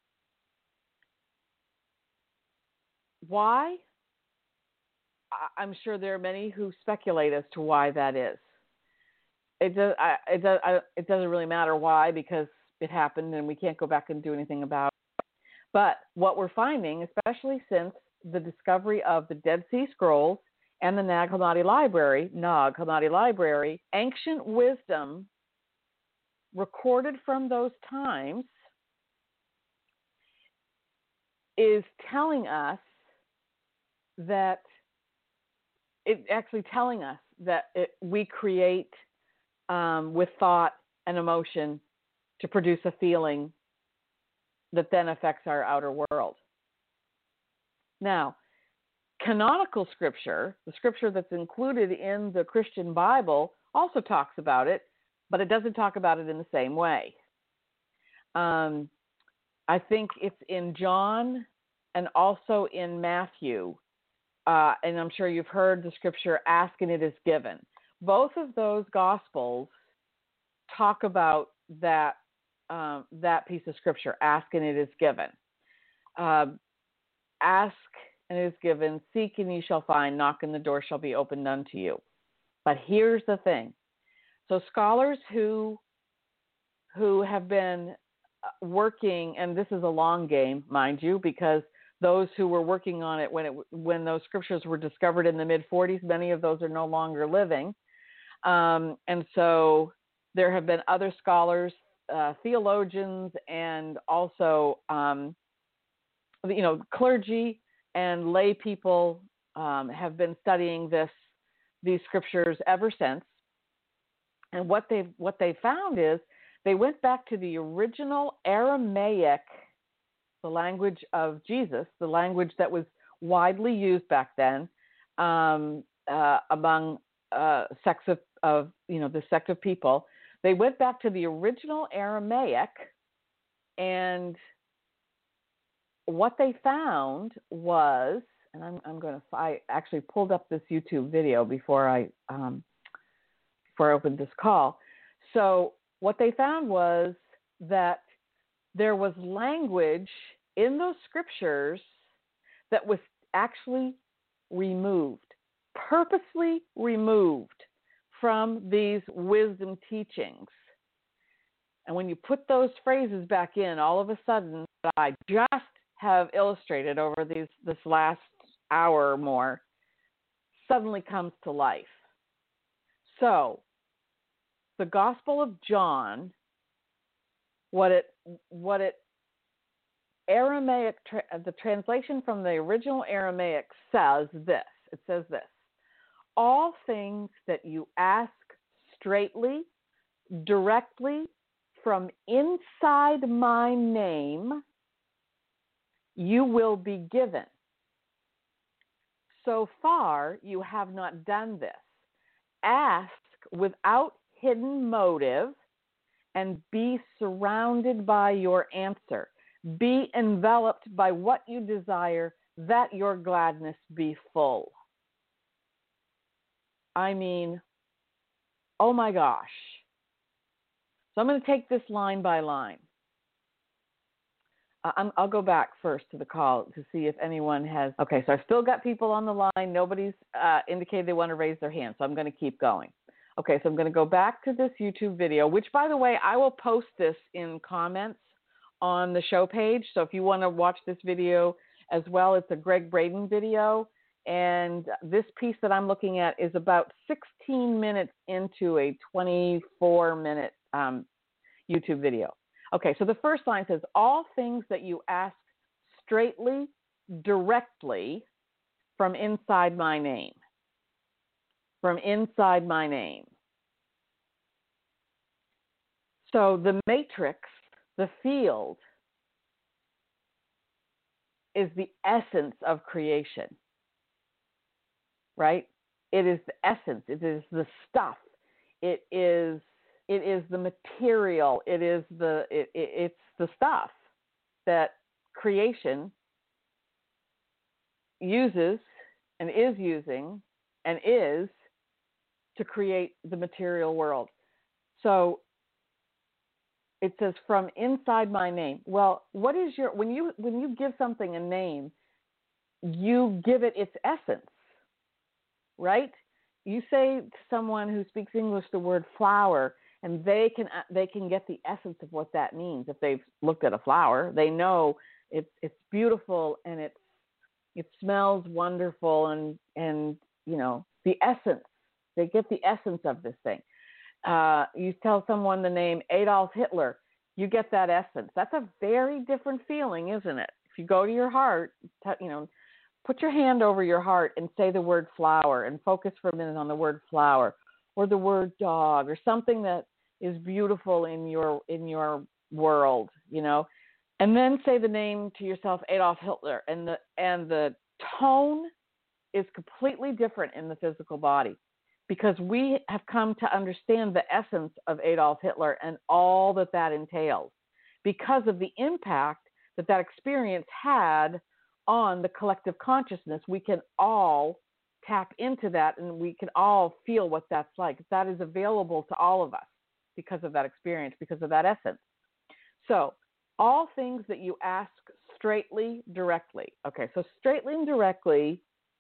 Why? I'm sure there are many who speculate as to why that is. It does. I, it does. I, it doesn't really matter why, because it happened and we can't go back and do anything about it. But what we're finding, especially since the discovery of the Dead Sea Scrolls and the Nag Hammadi Library, Nag Hammadi Library, ancient wisdom recorded from those times is telling us that it actually telling us that it, we create um, with thought and emotion to produce a feeling that then affects our outer world. Now, canonical scripture, the scripture that's included in the Christian Bible, also talks about it, but it doesn't talk about it in the same way. Um, I think it's in John and also in Matthew, uh, and I'm sure you've heard the scripture, ask and it is given. Both of those gospels talk about that um, that piece of scripture, ask and it is given. Uh, ask and it is given, seek and you shall find, knock and the door shall be opened unto you. But here's the thing. So scholars who who have been working, and this is a long game, mind you, because those who were working on it when it when those scriptures were discovered in the mid forties, many of those are no longer living. Um, and so there have been other scholars, uh, theologians, and also, um, you know, clergy and lay people um, have been studying this these scriptures ever since. And what they what they found is they went back to the original Aramaic, the language of Jesus, the language that was widely used back then um, uh, among uh, sects of, of, you know, the sect of people. They went back to the original Aramaic, and what they found was and I'm I'm going to. I actually pulled up this YouTube video before I um, before I opened this call. So what they found was that there was language in those scriptures that was actually removed, purposely removed from these wisdom teachings. And when you put those phrases back in, all of a sudden, what I just have illustrated over these this last hour or more suddenly comes to life. So, the Gospel of John, what it what it Aramaic, the translation from the original Aramaic says this. It says this: all things that you ask straightly, directly, from inside my name, you will be given. So far, you have not done this. Ask without hidden motive and be surrounded by your answer. Be enveloped by what you desire, that your gladness be full. I mean, oh my gosh. So I'm going to take this line by line. Uh, I'm, I'll go back first to the call to see if anyone has. Okay, so I've still got people on the line. Nobody's uh, indicated they want to raise their hand, so I'm going to keep going. Okay, so I'm going to go back to this YouTube video, which, by the way, I will post this in comments on the show page. So if you want to watch this video as well, it's a Greg Braden video. And this piece that I'm looking at is about sixteen minutes into a twenty-four minute um, YouTube video. Okay, so the first line says, all things that you ask straightly, directly, from inside my name. From inside my name. So the matrix, the field, is the essence of creation, right? It is the essence. It is the stuff. It is it is the material. It is the it, it, it's the stuff that creation uses and is using and is to create the material world. So it says from inside my name. Well, what is your when you when you give something a name, you give it its essence, right? You say to someone who speaks English the word flower, and they can they can get the essence of what that means. If they've looked at a flower, they know it's it's beautiful and it's it smells wonderful, and and you know the essence. They get the essence of this thing. Uh, you tell someone the name Adolf Hitler, you get that essence. That's a very different feeling, isn't it? If you go to your heart, you know, put your hand over your heart and say the word flower and focus for a minute on the word flower or the word dog or something that is beautiful in your in your world, you know, and then say the name to yourself Adolf Hitler, and the and the tone is completely different in the physical body. Because we have come to understand the essence of Adolf Hitler and all that that entails because of the impact that that experience had on the collective consciousness. We can all tap into that and we can all feel what that's like. That is available to all of us because of that experience, because of that essence. So all things that you ask straightly, directly. Okay, so straightly and directly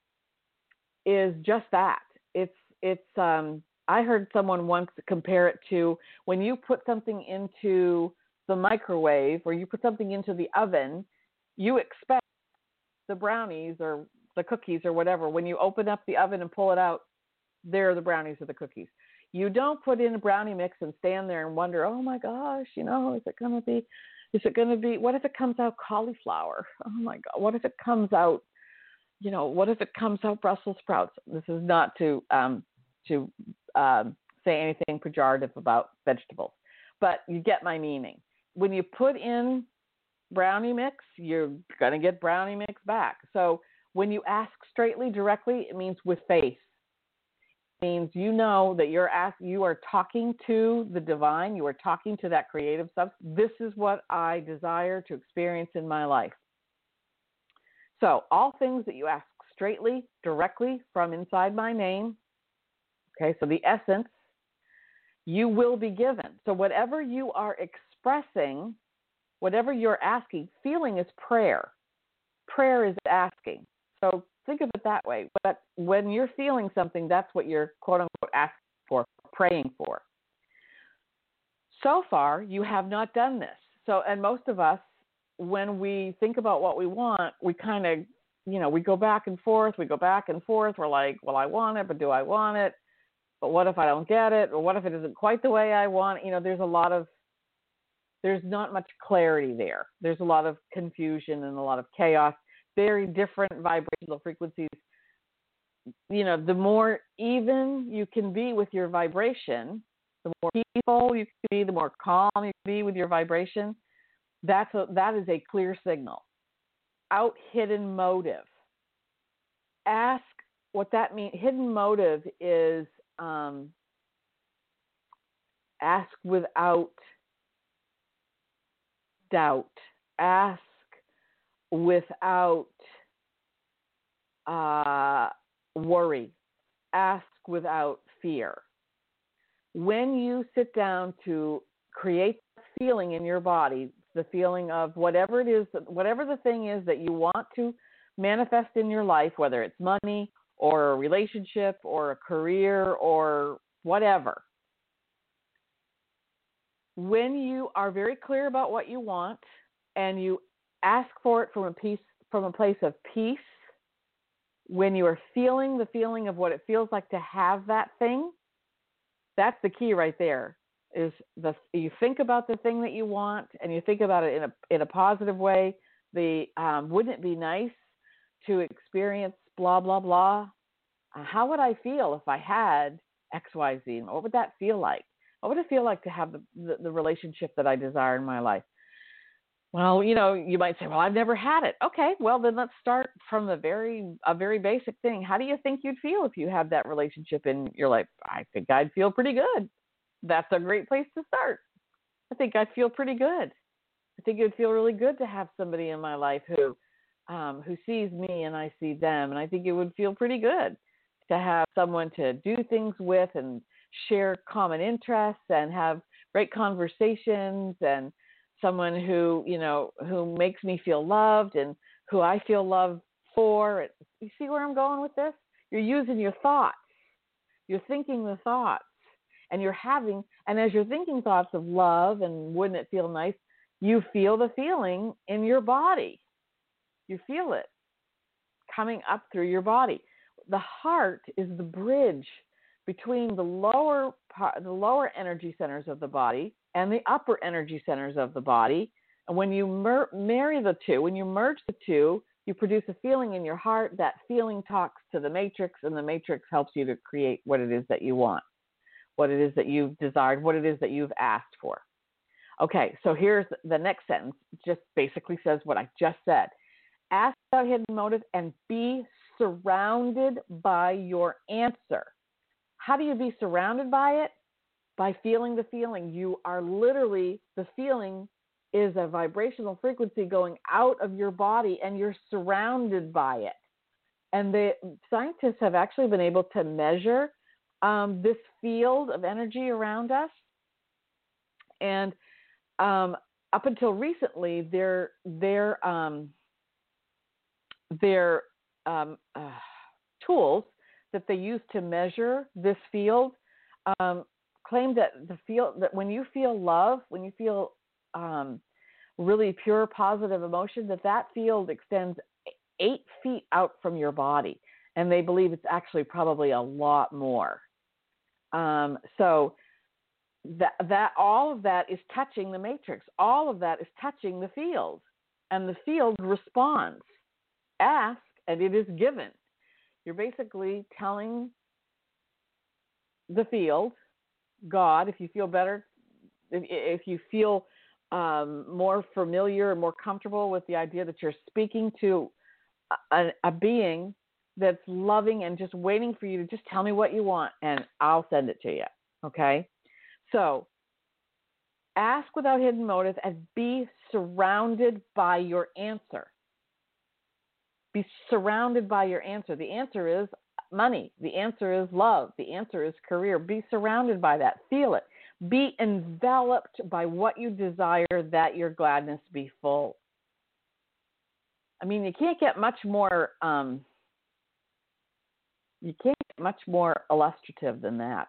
is just that. It's It's. Um, I heard someone once compare it to when you put something into the microwave or you put something into the oven, you expect the brownies or the cookies or whatever. When you open up the oven and pull it out, there are the brownies or the cookies. You don't put in a brownie mix and stand there and wonder, oh my gosh, you know, is it going to be, is it going to be, what if it comes out cauliflower? Oh my God, what if it comes out, you know, what if it comes out Brussels sprouts? This is not to, um, to um, say anything pejorative about vegetables, but you get my meaning. When you put in brownie mix, you're going to get brownie mix back. So when you ask straightly, directly, it means with faith. It means you know that you're ask, you are talking to the divine, you are talking to that creative substance. This is what I desire to experience in my life. So all things that you ask straightly, directly from inside my name. Okay, so the essence, you will be given. So whatever you are expressing, whatever you're asking, feeling is prayer. Prayer is asking. So think of it that way. But when you're feeling something, that's what you're quote unquote asking for, praying for. So far, you have not done this. So, and most of us, when we think about what we want, we kind of, you know, we go back and forth, we go back and forth. We're like, well, I want it, but do I want it? But what if I don't get it? Or what if it isn't quite the way I want it? You know, there's a lot of, there's not much clarity there. There's a lot of confusion and a lot of chaos, very different vibrational frequencies. You know, the more even you can be with your vibration, the more peaceful you can be, the more calm you can be with your vibration, that's a, that is a clear signal. Out hidden motive. Ask what that means. Hidden motive is um, ask without doubt. Ask without uh, worry. Ask without fear. When you sit down to create the feeling in your body, the feeling of whatever it is, whatever the thing is that you want to manifest in your life, whether it's money or a relationship or a career or whatever, when you are very clear about what you want and you ask for it from a peace, from a place of peace, when you are feeling the feeling of what it feels like to have that thing, that's the key right there. Is the you think about the thing that you want and you think about it in a in a positive way. The um, wouldn't it be nice to experience blah blah blah? Uh, how would I feel if I had X Y Z? What would that feel like? What would it feel like to have the, the, the relationship that I desire in my life? Well, you know, you might say, well, I've never had it. Okay, well then let's start from the very a very basic thing. How do you think you'd feel if you had that relationship in your life? I think I'd feel pretty good. That's a great place to start. I think I'd feel pretty good. I think it would feel really good to have somebody in my life who um, who sees me and I see them. And I think it would feel pretty good to have someone to do things with and share common interests and have great conversations, and someone who, you know, who makes me feel loved and who I feel love for. You see where I'm going with this? You're using your thoughts. You're thinking the thoughts. And you're having, and as you're thinking thoughts of love and wouldn't it feel nice, you feel the feeling in your body. You feel it coming up through your body. The heart is the bridge between the lower part, the lower energy centers of the body and the upper energy centers of the body. And when you mer- marry the two, when you merge the two, you produce a feeling in your heart. That feeling talks to the matrix, and the matrix helps you to create what it is that you want, what it is that you've desired, what it is that you've asked for. Okay, so here's the next sentence. It just basically says what I just said. Ask about hidden motive and be surrounded by your answer. How do you be surrounded by it? By feeling the feeling. You are literally, the feeling is a vibrational frequency going out of your body, and you're surrounded by it. And the scientists have actually been able to measure Um, this field of energy around us. And um, up until recently, their their um, their um, uh, tools that they use to measure this field um, claim that the field that when you feel love, when you feel um, really pure positive emotion, that that field extends eight feet out from your body, and they believe it's actually probably a lot more. Um, so that, that all of that is touching the matrix. All of that is touching the field, and the field responds. Ask, and it is given. You're basically telling the field, God, if you feel better, if, if you feel um, more familiar and more comfortable with the idea that you're speaking to a, a being that's loving and just waiting for you to just tell me what you want, and I'll send it to you. Okay? So ask without hidden motive and be surrounded by your answer. Be surrounded by your answer. The answer is money. The answer is love. The answer is career. Be surrounded by that. Feel it. Be enveloped by what you desire, that your gladness be full. I mean, you can't get much more, um, you can't get much more illustrative than that.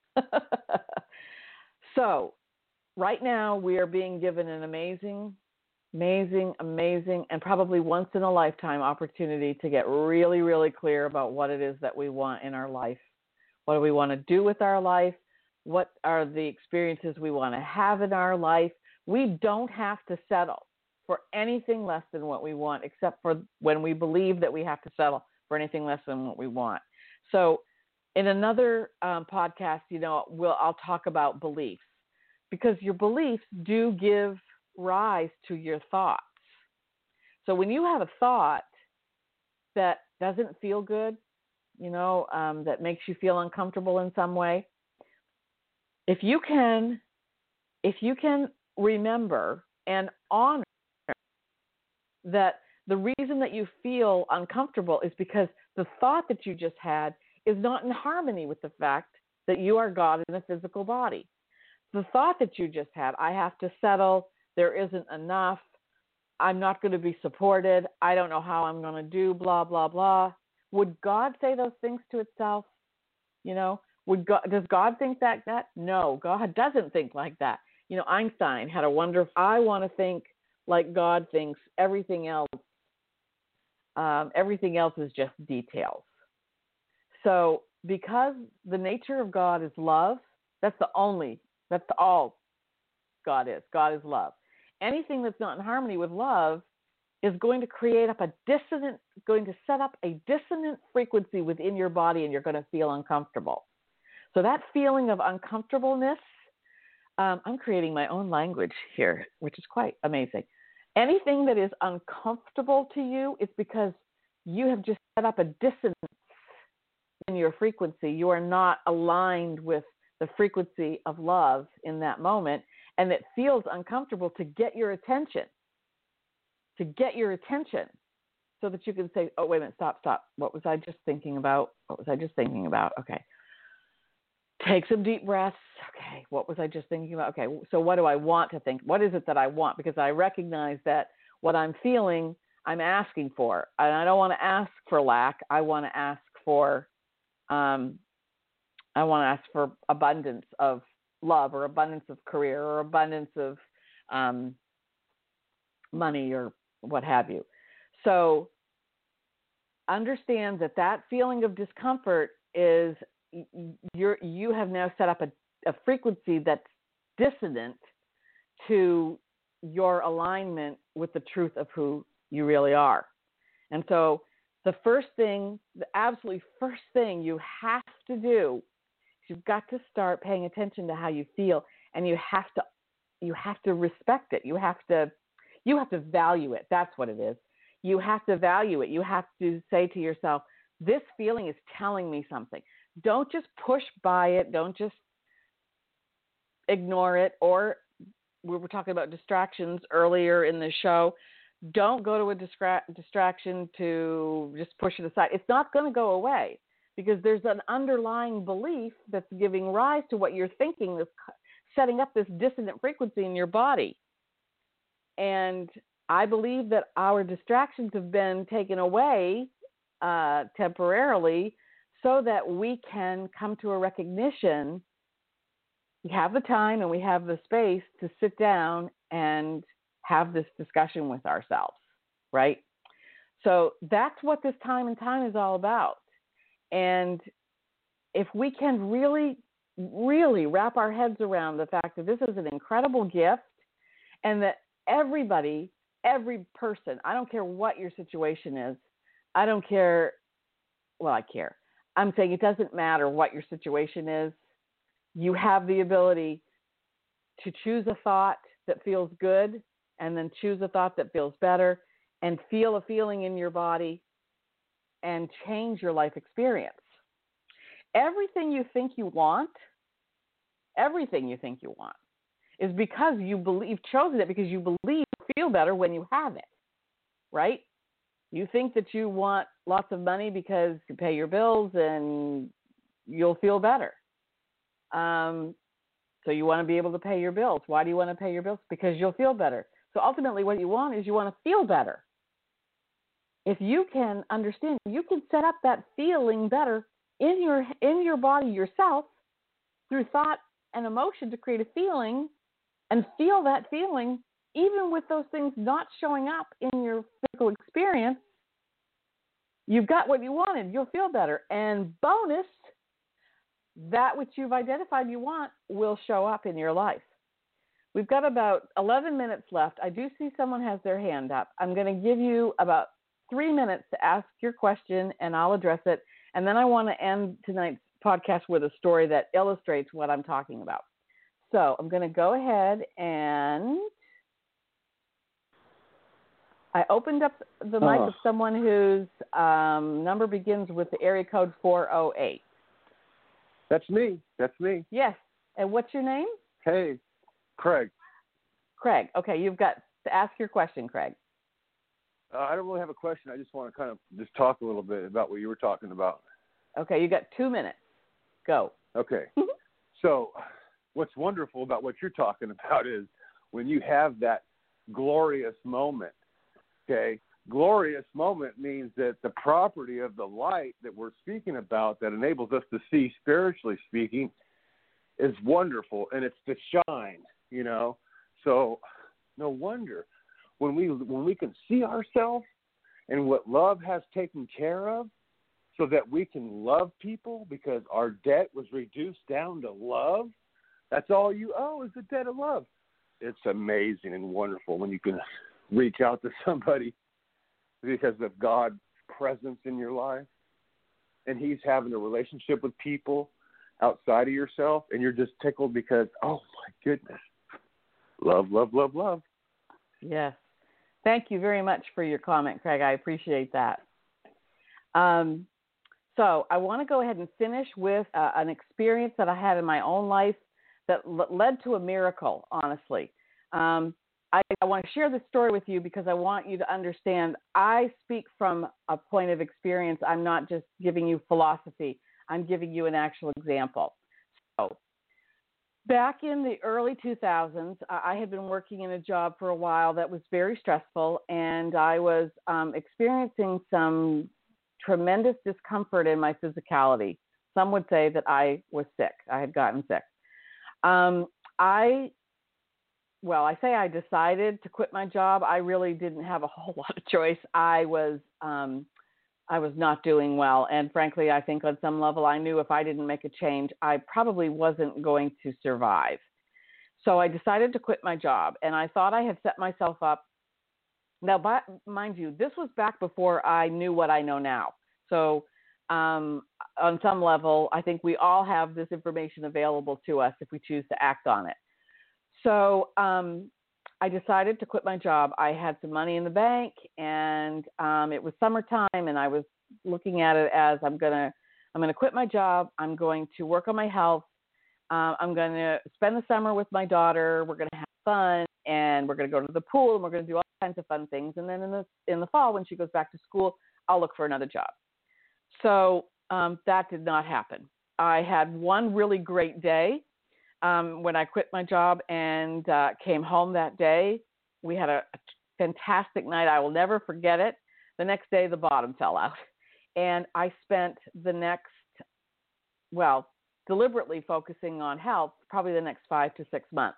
So, right now we are being given an amazing, amazing, amazing, and probably once in a lifetime opportunity to get really, really clear about what it is that we want in our life. What do we want to do with our life? What are the experiences we want to have in our life? We don't have to settle for anything less than what we want, except for when we believe that we have to settle for anything less than what we want. So in another um, podcast, you know, we'll, I'll talk about beliefs, because your beliefs do give rise to your thoughts. So when you have a thought that doesn't feel good, you know, um, that makes you feel uncomfortable in some way, if you can, if you can remember and honor that the reason that you feel uncomfortable is because the thought that you just had is not in harmony with the fact that you are God in a physical body. The thought that you just had, I have to settle, there isn't enough, I'm not going to be supported, I don't know how I'm going to do, blah, blah, blah. Would God say those things to itself? You know, would God, does God think that, that? No, God doesn't think like that. You know, Einstein had a wonderful, I want to think like God thinks, everything else, um, everything else is just details. So because the nature of God is love, that's the only, that's the all God is. God is love. Anything that's not in harmony with love is going to create up a dissonant, going to set up a dissonant frequency within your body, and you're going to feel uncomfortable. So that feeling of uncomfortableness, um, I'm creating my own language here, which is quite amazing. Anything that is uncomfortable to you is because you have just set up a dissonance in your frequency. You are not aligned with the frequency of love in that moment, and it feels uncomfortable to get your attention, to get your attention so that you can say, oh, wait a minute, stop, stop. What was I just thinking about? What was I just thinking about? Okay. Take some deep breaths. Okay, what was I just thinking about? Okay, so what do I want to think? What is it that I want? Because I recognize that what I'm feeling, I'm asking for. And I don't want to ask for lack. I want to ask for, um, I want to ask for abundance of love, or abundance of career, or abundance of um, money, or what have you. So understand that that feeling of discomfort is you're, you have now set up a, a frequency that's dissonant to your alignment with the truth of who you really are. And so the first thing, the absolutely first thing you have to do, you've got to start paying attention to how you feel, and you have to, you have to respect it. You have to, you have to value it. That's what it is. You have to value it. You have to say to yourself, this feeling is telling me something. Don't just push by it. Don't just ignore it. Or we were talking about distractions earlier in the show. Don't go to a distra- distraction to just push it aside. It's not going to go away, because there's an underlying belief that's giving rise to what you're thinking, that's setting up this dissonant frequency in your body. And I believe that our distractions have been taken away uh, temporarily so that we can come to a recognition. We have the time and we have the space to sit down and have this discussion with ourselves, right? So that's what this time and time is all about. And if we can really, really wrap our heads around the fact that this is an incredible gift, and that everybody, every person, I don't care what your situation is, I don't care, well, I care. I'm saying it doesn't matter what your situation is. You have the ability to choose a thought that feels good, and then choose a thought that feels better, and feel a feeling in your body and change your life experience. Everything you think you want, everything you think you want is because you believe, you've chosen it because you believe you feel better when you have it, right? You think that you want lots of money because you pay your bills and you'll feel better. Um, so you want to be able to pay your bills. Why do you want to pay your bills? Because you'll feel better. So ultimately what you want is you want to feel better. If you can understand, you can set up that feeling better in your in your body yourself through thought and emotion to create a feeling and feel that feeling, even with those things not showing up in your physical experience. You've got what you wanted. You'll feel better. And bonus, that which you've identified you want will show up in your life. We've got about eleven minutes left. I do see someone has their hand up. I'm going to give you about three minutes to ask your question, and I'll address it. And then I want to end tonight's podcast with a story that illustrates what I'm talking about. So I'm going to go ahead and I opened up the mic Oh. of someone whose um, number begins with the area code four oh eight. That's me. That's me. Yes. And what's your name? Hey, Craig. Craig. Okay, you've got to ask your question, Craig. Uh, I don't really have a question. I just want to kind of just talk a little bit about what you were talking about. Okay, you got two minutes. Go. Okay. So what's wonderful about what you're talking about is when you have that glorious moment, okay, glorious moment means that the property of the light that we're speaking about that enables us to see spiritually speaking is wonderful, and it's to shine, you know. So no wonder when we when we can see ourselves and what love has taken care of so that we can love people because our debt was reduced down to love, that's all you owe is the debt of love. It's amazing and wonderful when you can reach out to somebody because of God's presence in your life, and he's having a relationship with people outside of yourself, and you're just tickled because, oh, my goodness, love, love, love, love. Yes. Thank you very much for your comment, Craig. I appreciate that. Um, so I want to go ahead and finish with uh, an experience that I had in my own life that l- led to a miracle, honestly. Um, I, I want to share this story with you because I want you to understand I speak from a point of experience. I'm not just giving you philosophy. I'm giving you an actual example. So back in the early two thousands, I had been working in a job for a while that was very stressful, and I was um, experiencing some tremendous discomfort in my physicality. Some would say that I was sick. I had gotten sick. Um, I Well, I say I decided to quit my job. I really didn't have a whole lot of choice. I was um, I was not doing well. And frankly, I think on some level, I knew if I didn't make a change, I probably wasn't going to survive. So I decided to quit my job. And I thought I had set myself up. Now, by, mind you, this was back before I knew what I know now. So um, on some level, I think we all have this information available to us if we choose to act on it. So um, I decided to quit my job. I had some money in the bank, and um, it was summertime, and I was looking at it as I'm gonna I'm gonna quit my job. I'm going to work on my health. Uh, I'm going to spend the summer with my daughter. We're going to have fun, and we're going to go to the pool, and we're going to do all kinds of fun things. And then in the in the fall, when she goes back to school, I'll look for another job. So um, that did not happen. I had one really great day. Um, when I quit my job and uh, came home that day. We had a, a fantastic night. I will never forget it. The next day, the bottom fell out. And I spent the next, well, deliberately focusing on health, probably the next five to six months.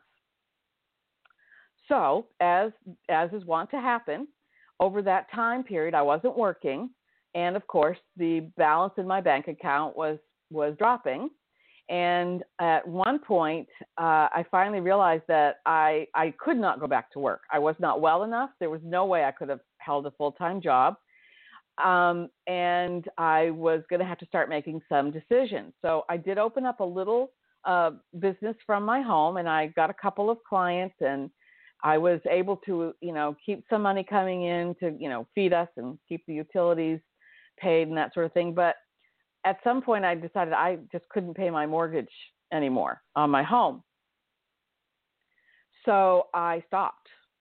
So as as is wont to happen, over that time period, I wasn't working. And, of course, the balance in my bank account was was dropping. And at one point, uh, I finally realized that I, I could not go back to work. I was not well enough. There was no way I could have held a full-time job. Um, and I was going to have to start making some decisions. So I did open up a little uh, business from my home, and I got a couple of clients, and I was able to, you know, keep some money coming in to, you know, feed us and keep the utilities paid and that sort of thing. But at some point, I decided I just couldn't pay my mortgage anymore on my home. So I stopped.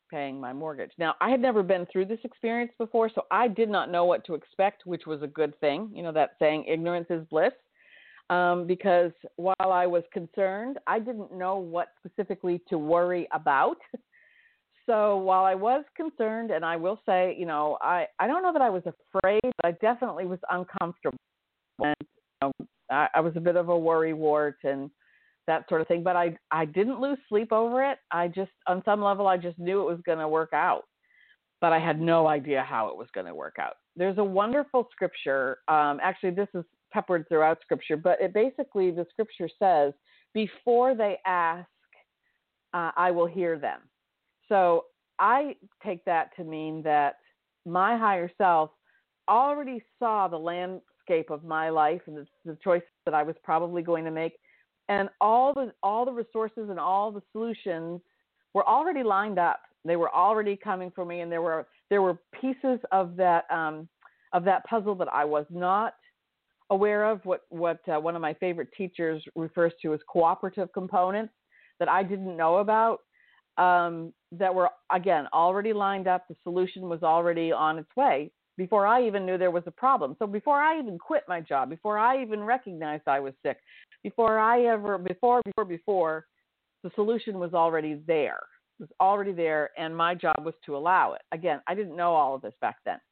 paying my mortgage. Now, I had never been through this experience before, so I did not know what to expect, which was a good thing. You know, that saying, ignorance is bliss. Um, because while I was concerned, I didn't know what specifically to worry about. So while I was concerned, and I will say, you know, I, I don't know that I was afraid, but I definitely was uncomfortable. And you know, I, I was a bit of a worry wart and that sort of thing. But I, I didn't lose sleep over it. I just, on some level, I just knew it was going to work out. But I had no idea how it was going to work out. There's a wonderful scripture. Um, actually, this is peppered throughout Scripture, but it basically, the Scripture says, before they ask, uh, I will hear them. So I take that to mean that my higher self already saw the landscape of my life and the, the choices that I was probably going to make, and all the all the resources and all the solutions were already lined up. They were already coming for me, and there were there were pieces of that um, of that puzzle that I was not aware of. What what uh, one of my favorite teachers refers to as cooperative components that I didn't know about. Um, that were, again, already lined up. The solution was already on its way before I even knew there was a problem. So before I even quit my job, before I even recognized I was sick, before I ever, before, before, before, the solution was already there. It was already there, and my job was to allow it. Again, I didn't know all of this back then.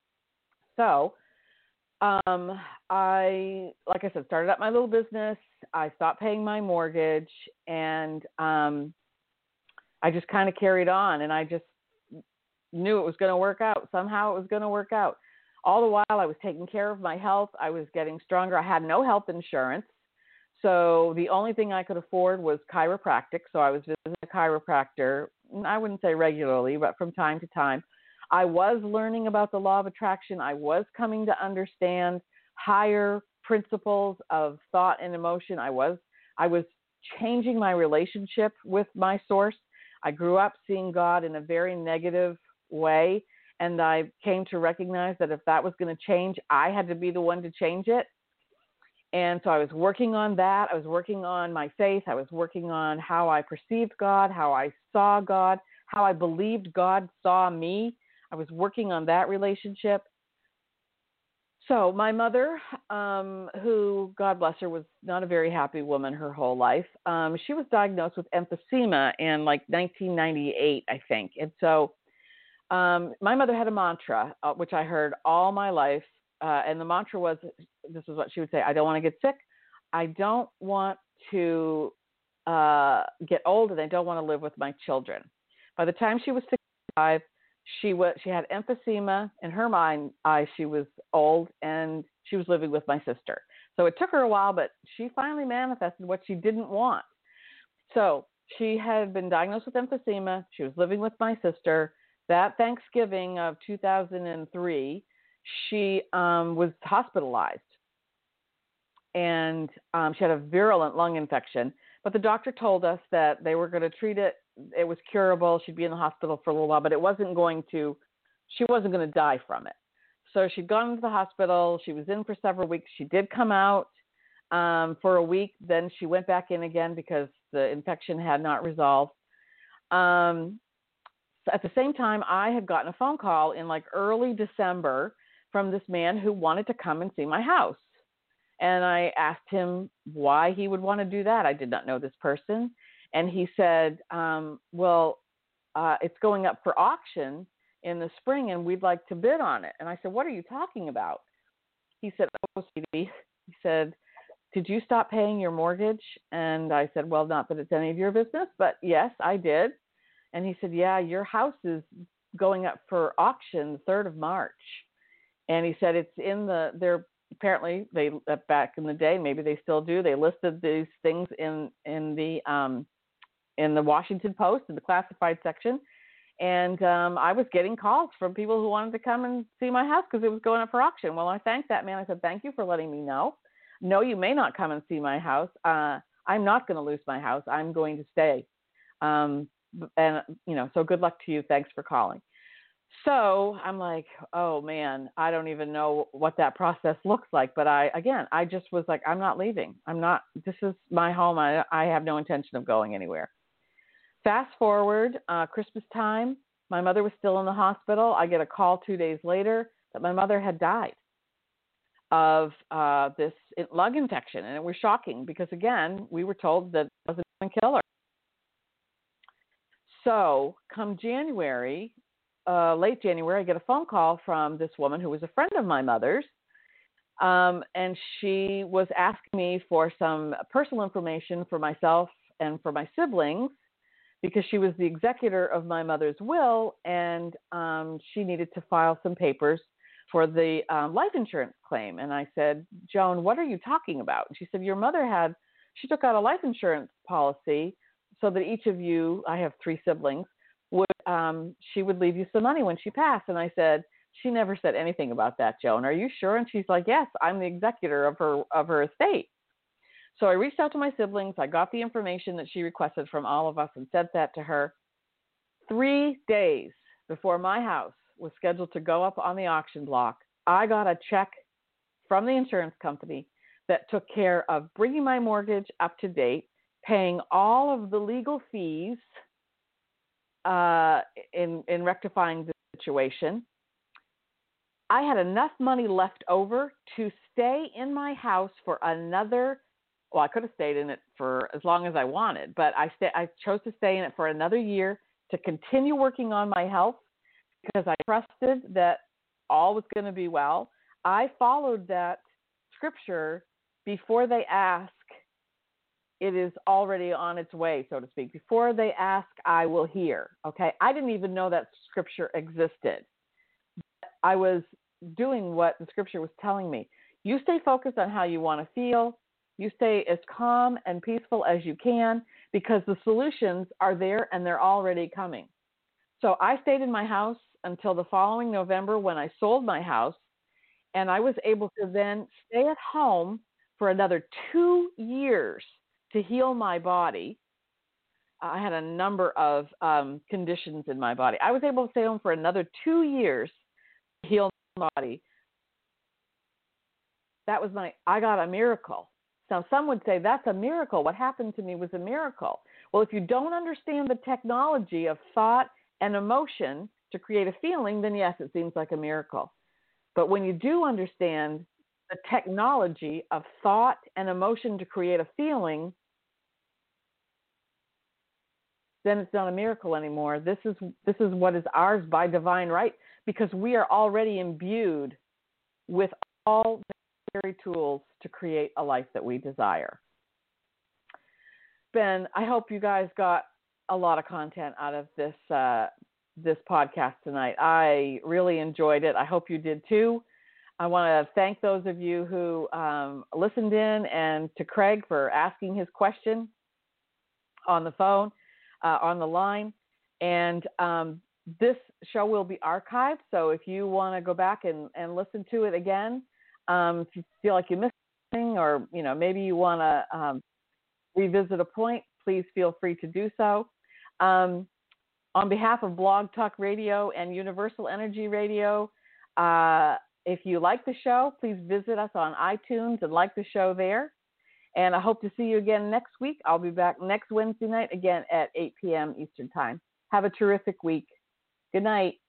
So um, I, like I said, started up my little business. I stopped paying my mortgage, and um, I just kind of carried on, and I just knew it was going to work out. Somehow it was going to work out. All the while I was taking care of my health. I was getting stronger. I had no health insurance. So the only thing I could afford was chiropractic. So I was visiting a chiropractor, I wouldn't say regularly, but from time to time. I was learning about the law of attraction. I was coming to understand higher principles of thought and emotion. I was, I was changing my relationship with my source. I grew up seeing God in a very negative way, and I came to recognize that if that was going to change, I had to be the one to change it. And so I was working on that. I was working on my faith. I was working on how I perceived God, how I saw God, how I believed God saw me. I was working on that relationship. So my mother, um, who, God bless her, was not a very happy woman her whole life. Um, she was diagnosed with emphysema in like nineteen ninety-eight, I think. And so um, my mother had a mantra, uh, which I heard all my life. Uh, and the mantra was, this is what she would say: I don't want to get sick. I don't want to uh, get old, and I don't want to live with my children. By the time she was sixty-five, She was. She had emphysema. In her mind, eye, she was old, and she was living with my sister. So it took her a while, but she finally manifested what she didn't want. So she had been diagnosed with emphysema. She was living with my sister. That Thanksgiving of two thousand three, she um, was hospitalized, and um, she had a virulent lung infection. But the doctor told us that they were going to treat it. It was curable. She'd be in the hospital for a little while, but it wasn't going to, she wasn't going to die from it. So she'd gone into the hospital. She was in for several weeks. She did come out um, for a week. Then she went back in again because the infection had not resolved. Um, so at the same time, I had gotten a phone call in like early December from this man who wanted to come and see my house. And I asked him why he would want to do that. I did not know this person. And he said, um, well, uh, it's going up for auction in the spring, and we'd like to bid on it. And I said, what are you talking about? He said, oh, sweetie. He said, did you stop paying your mortgage? And I said, well, not that it's any of your business, but yes, I did. And he said, yeah, your house is going up for auction the third of March. And he said, it's in the, they're, apparently they, back in the day, maybe they still do, they listed these things in, in the, um, in the Washington Post, in the classified section. And um, I was getting calls from people who wanted to come and see my house because it was going up for auction. Well, I thanked that man. I said, thank you for letting me know. No, you may not come and see my house. Uh, I'm not going to lose my house. I'm going to stay. Um, and, you know, so good luck to you. Thanks for calling. So I'm like, oh, man, I don't even know what that process looks like. But I, again, I just was like, I'm not leaving. I'm not, this is my home. I, I have no intention of going anywhere. Fast forward, uh, Christmas time, My mother was still in the hospital. I get a call two days later that my mother had died of uh, this lung infection. And it was shocking because, again, we were told that it wasn't going to kill her. So come January, uh, late January, I get a phone call from this woman who was a friend of my mother's. Um, and she was asking me for some personal information for myself and for my siblings because she was the executor of my mother's will, and um, she needed to file some papers for the um, life insurance claim. And I said, Joan, what are you talking about? And she said, your mother had, she took out a life insurance policy so that each of you, I have three siblings, would um, she would leave you some money when she passed. And I said, she never said anything about that, Joan. Are you sure? And she's like, yes, I'm the executor of her of her estate. So I reached out to my siblings. I got the information that she requested from all of us and sent that to her. Three days before my house was scheduled to go up on the auction block, I got a check from the insurance company that took care of bringing my mortgage up to date, paying all of the legal fees uh, in in rectifying the situation. I had enough money left over to stay in my house for another, well, I could have stayed in it for as long as I wanted, but I, sta- I chose to stay in it for another year to continue working on my health because I trusted that all was going to be well. I followed that scripture, before they ask, it is already on its way, so to speak. Before they ask, I will hear. Okay, I didn't even know that scripture existed. I was doing what the scripture was telling me. You stay focused on how you want to feel. You stay as calm and peaceful as you can because the solutions are there and they're already coming. So I stayed in my house until the following November when I sold my house, and I was able to then stay at home for another two years to heal my body. I had a number of um, conditions in my body. I was able to stay home for another two years heal my body. That was my, I got a miracle. Now, some would say that's a miracle. What happened to me was a miracle. Well, if you don't understand the technology of thought and emotion to create a feeling, then yes, it seems like a miracle. But when you do understand the technology of thought and emotion to create a feeling, then it's not a miracle anymore. This is this is what is ours by divine right, because we are already imbued with all necessary tools to create a life that we desire. Ben, I hope you guys got a lot of content out of this uh, this podcast tonight. I really enjoyed it. I hope you did too. I want to thank those of you who um, listened in, and to Craig for asking his question on the phone. Uh, on the line, and um, this show will be archived, so if you want to go back and, and listen to it again, um, if you feel like you missed something, or you know maybe you want to um, revisit a point, please feel free to do so. Um, on behalf of Blog Talk Radio and Universal Energy Radio, uh, if you like the show, please visit us on iTunes and like the show there. And I hope to see you again next week. I'll be back next Wednesday night again at eight p.m. Eastern Time. Have a terrific week. Good night.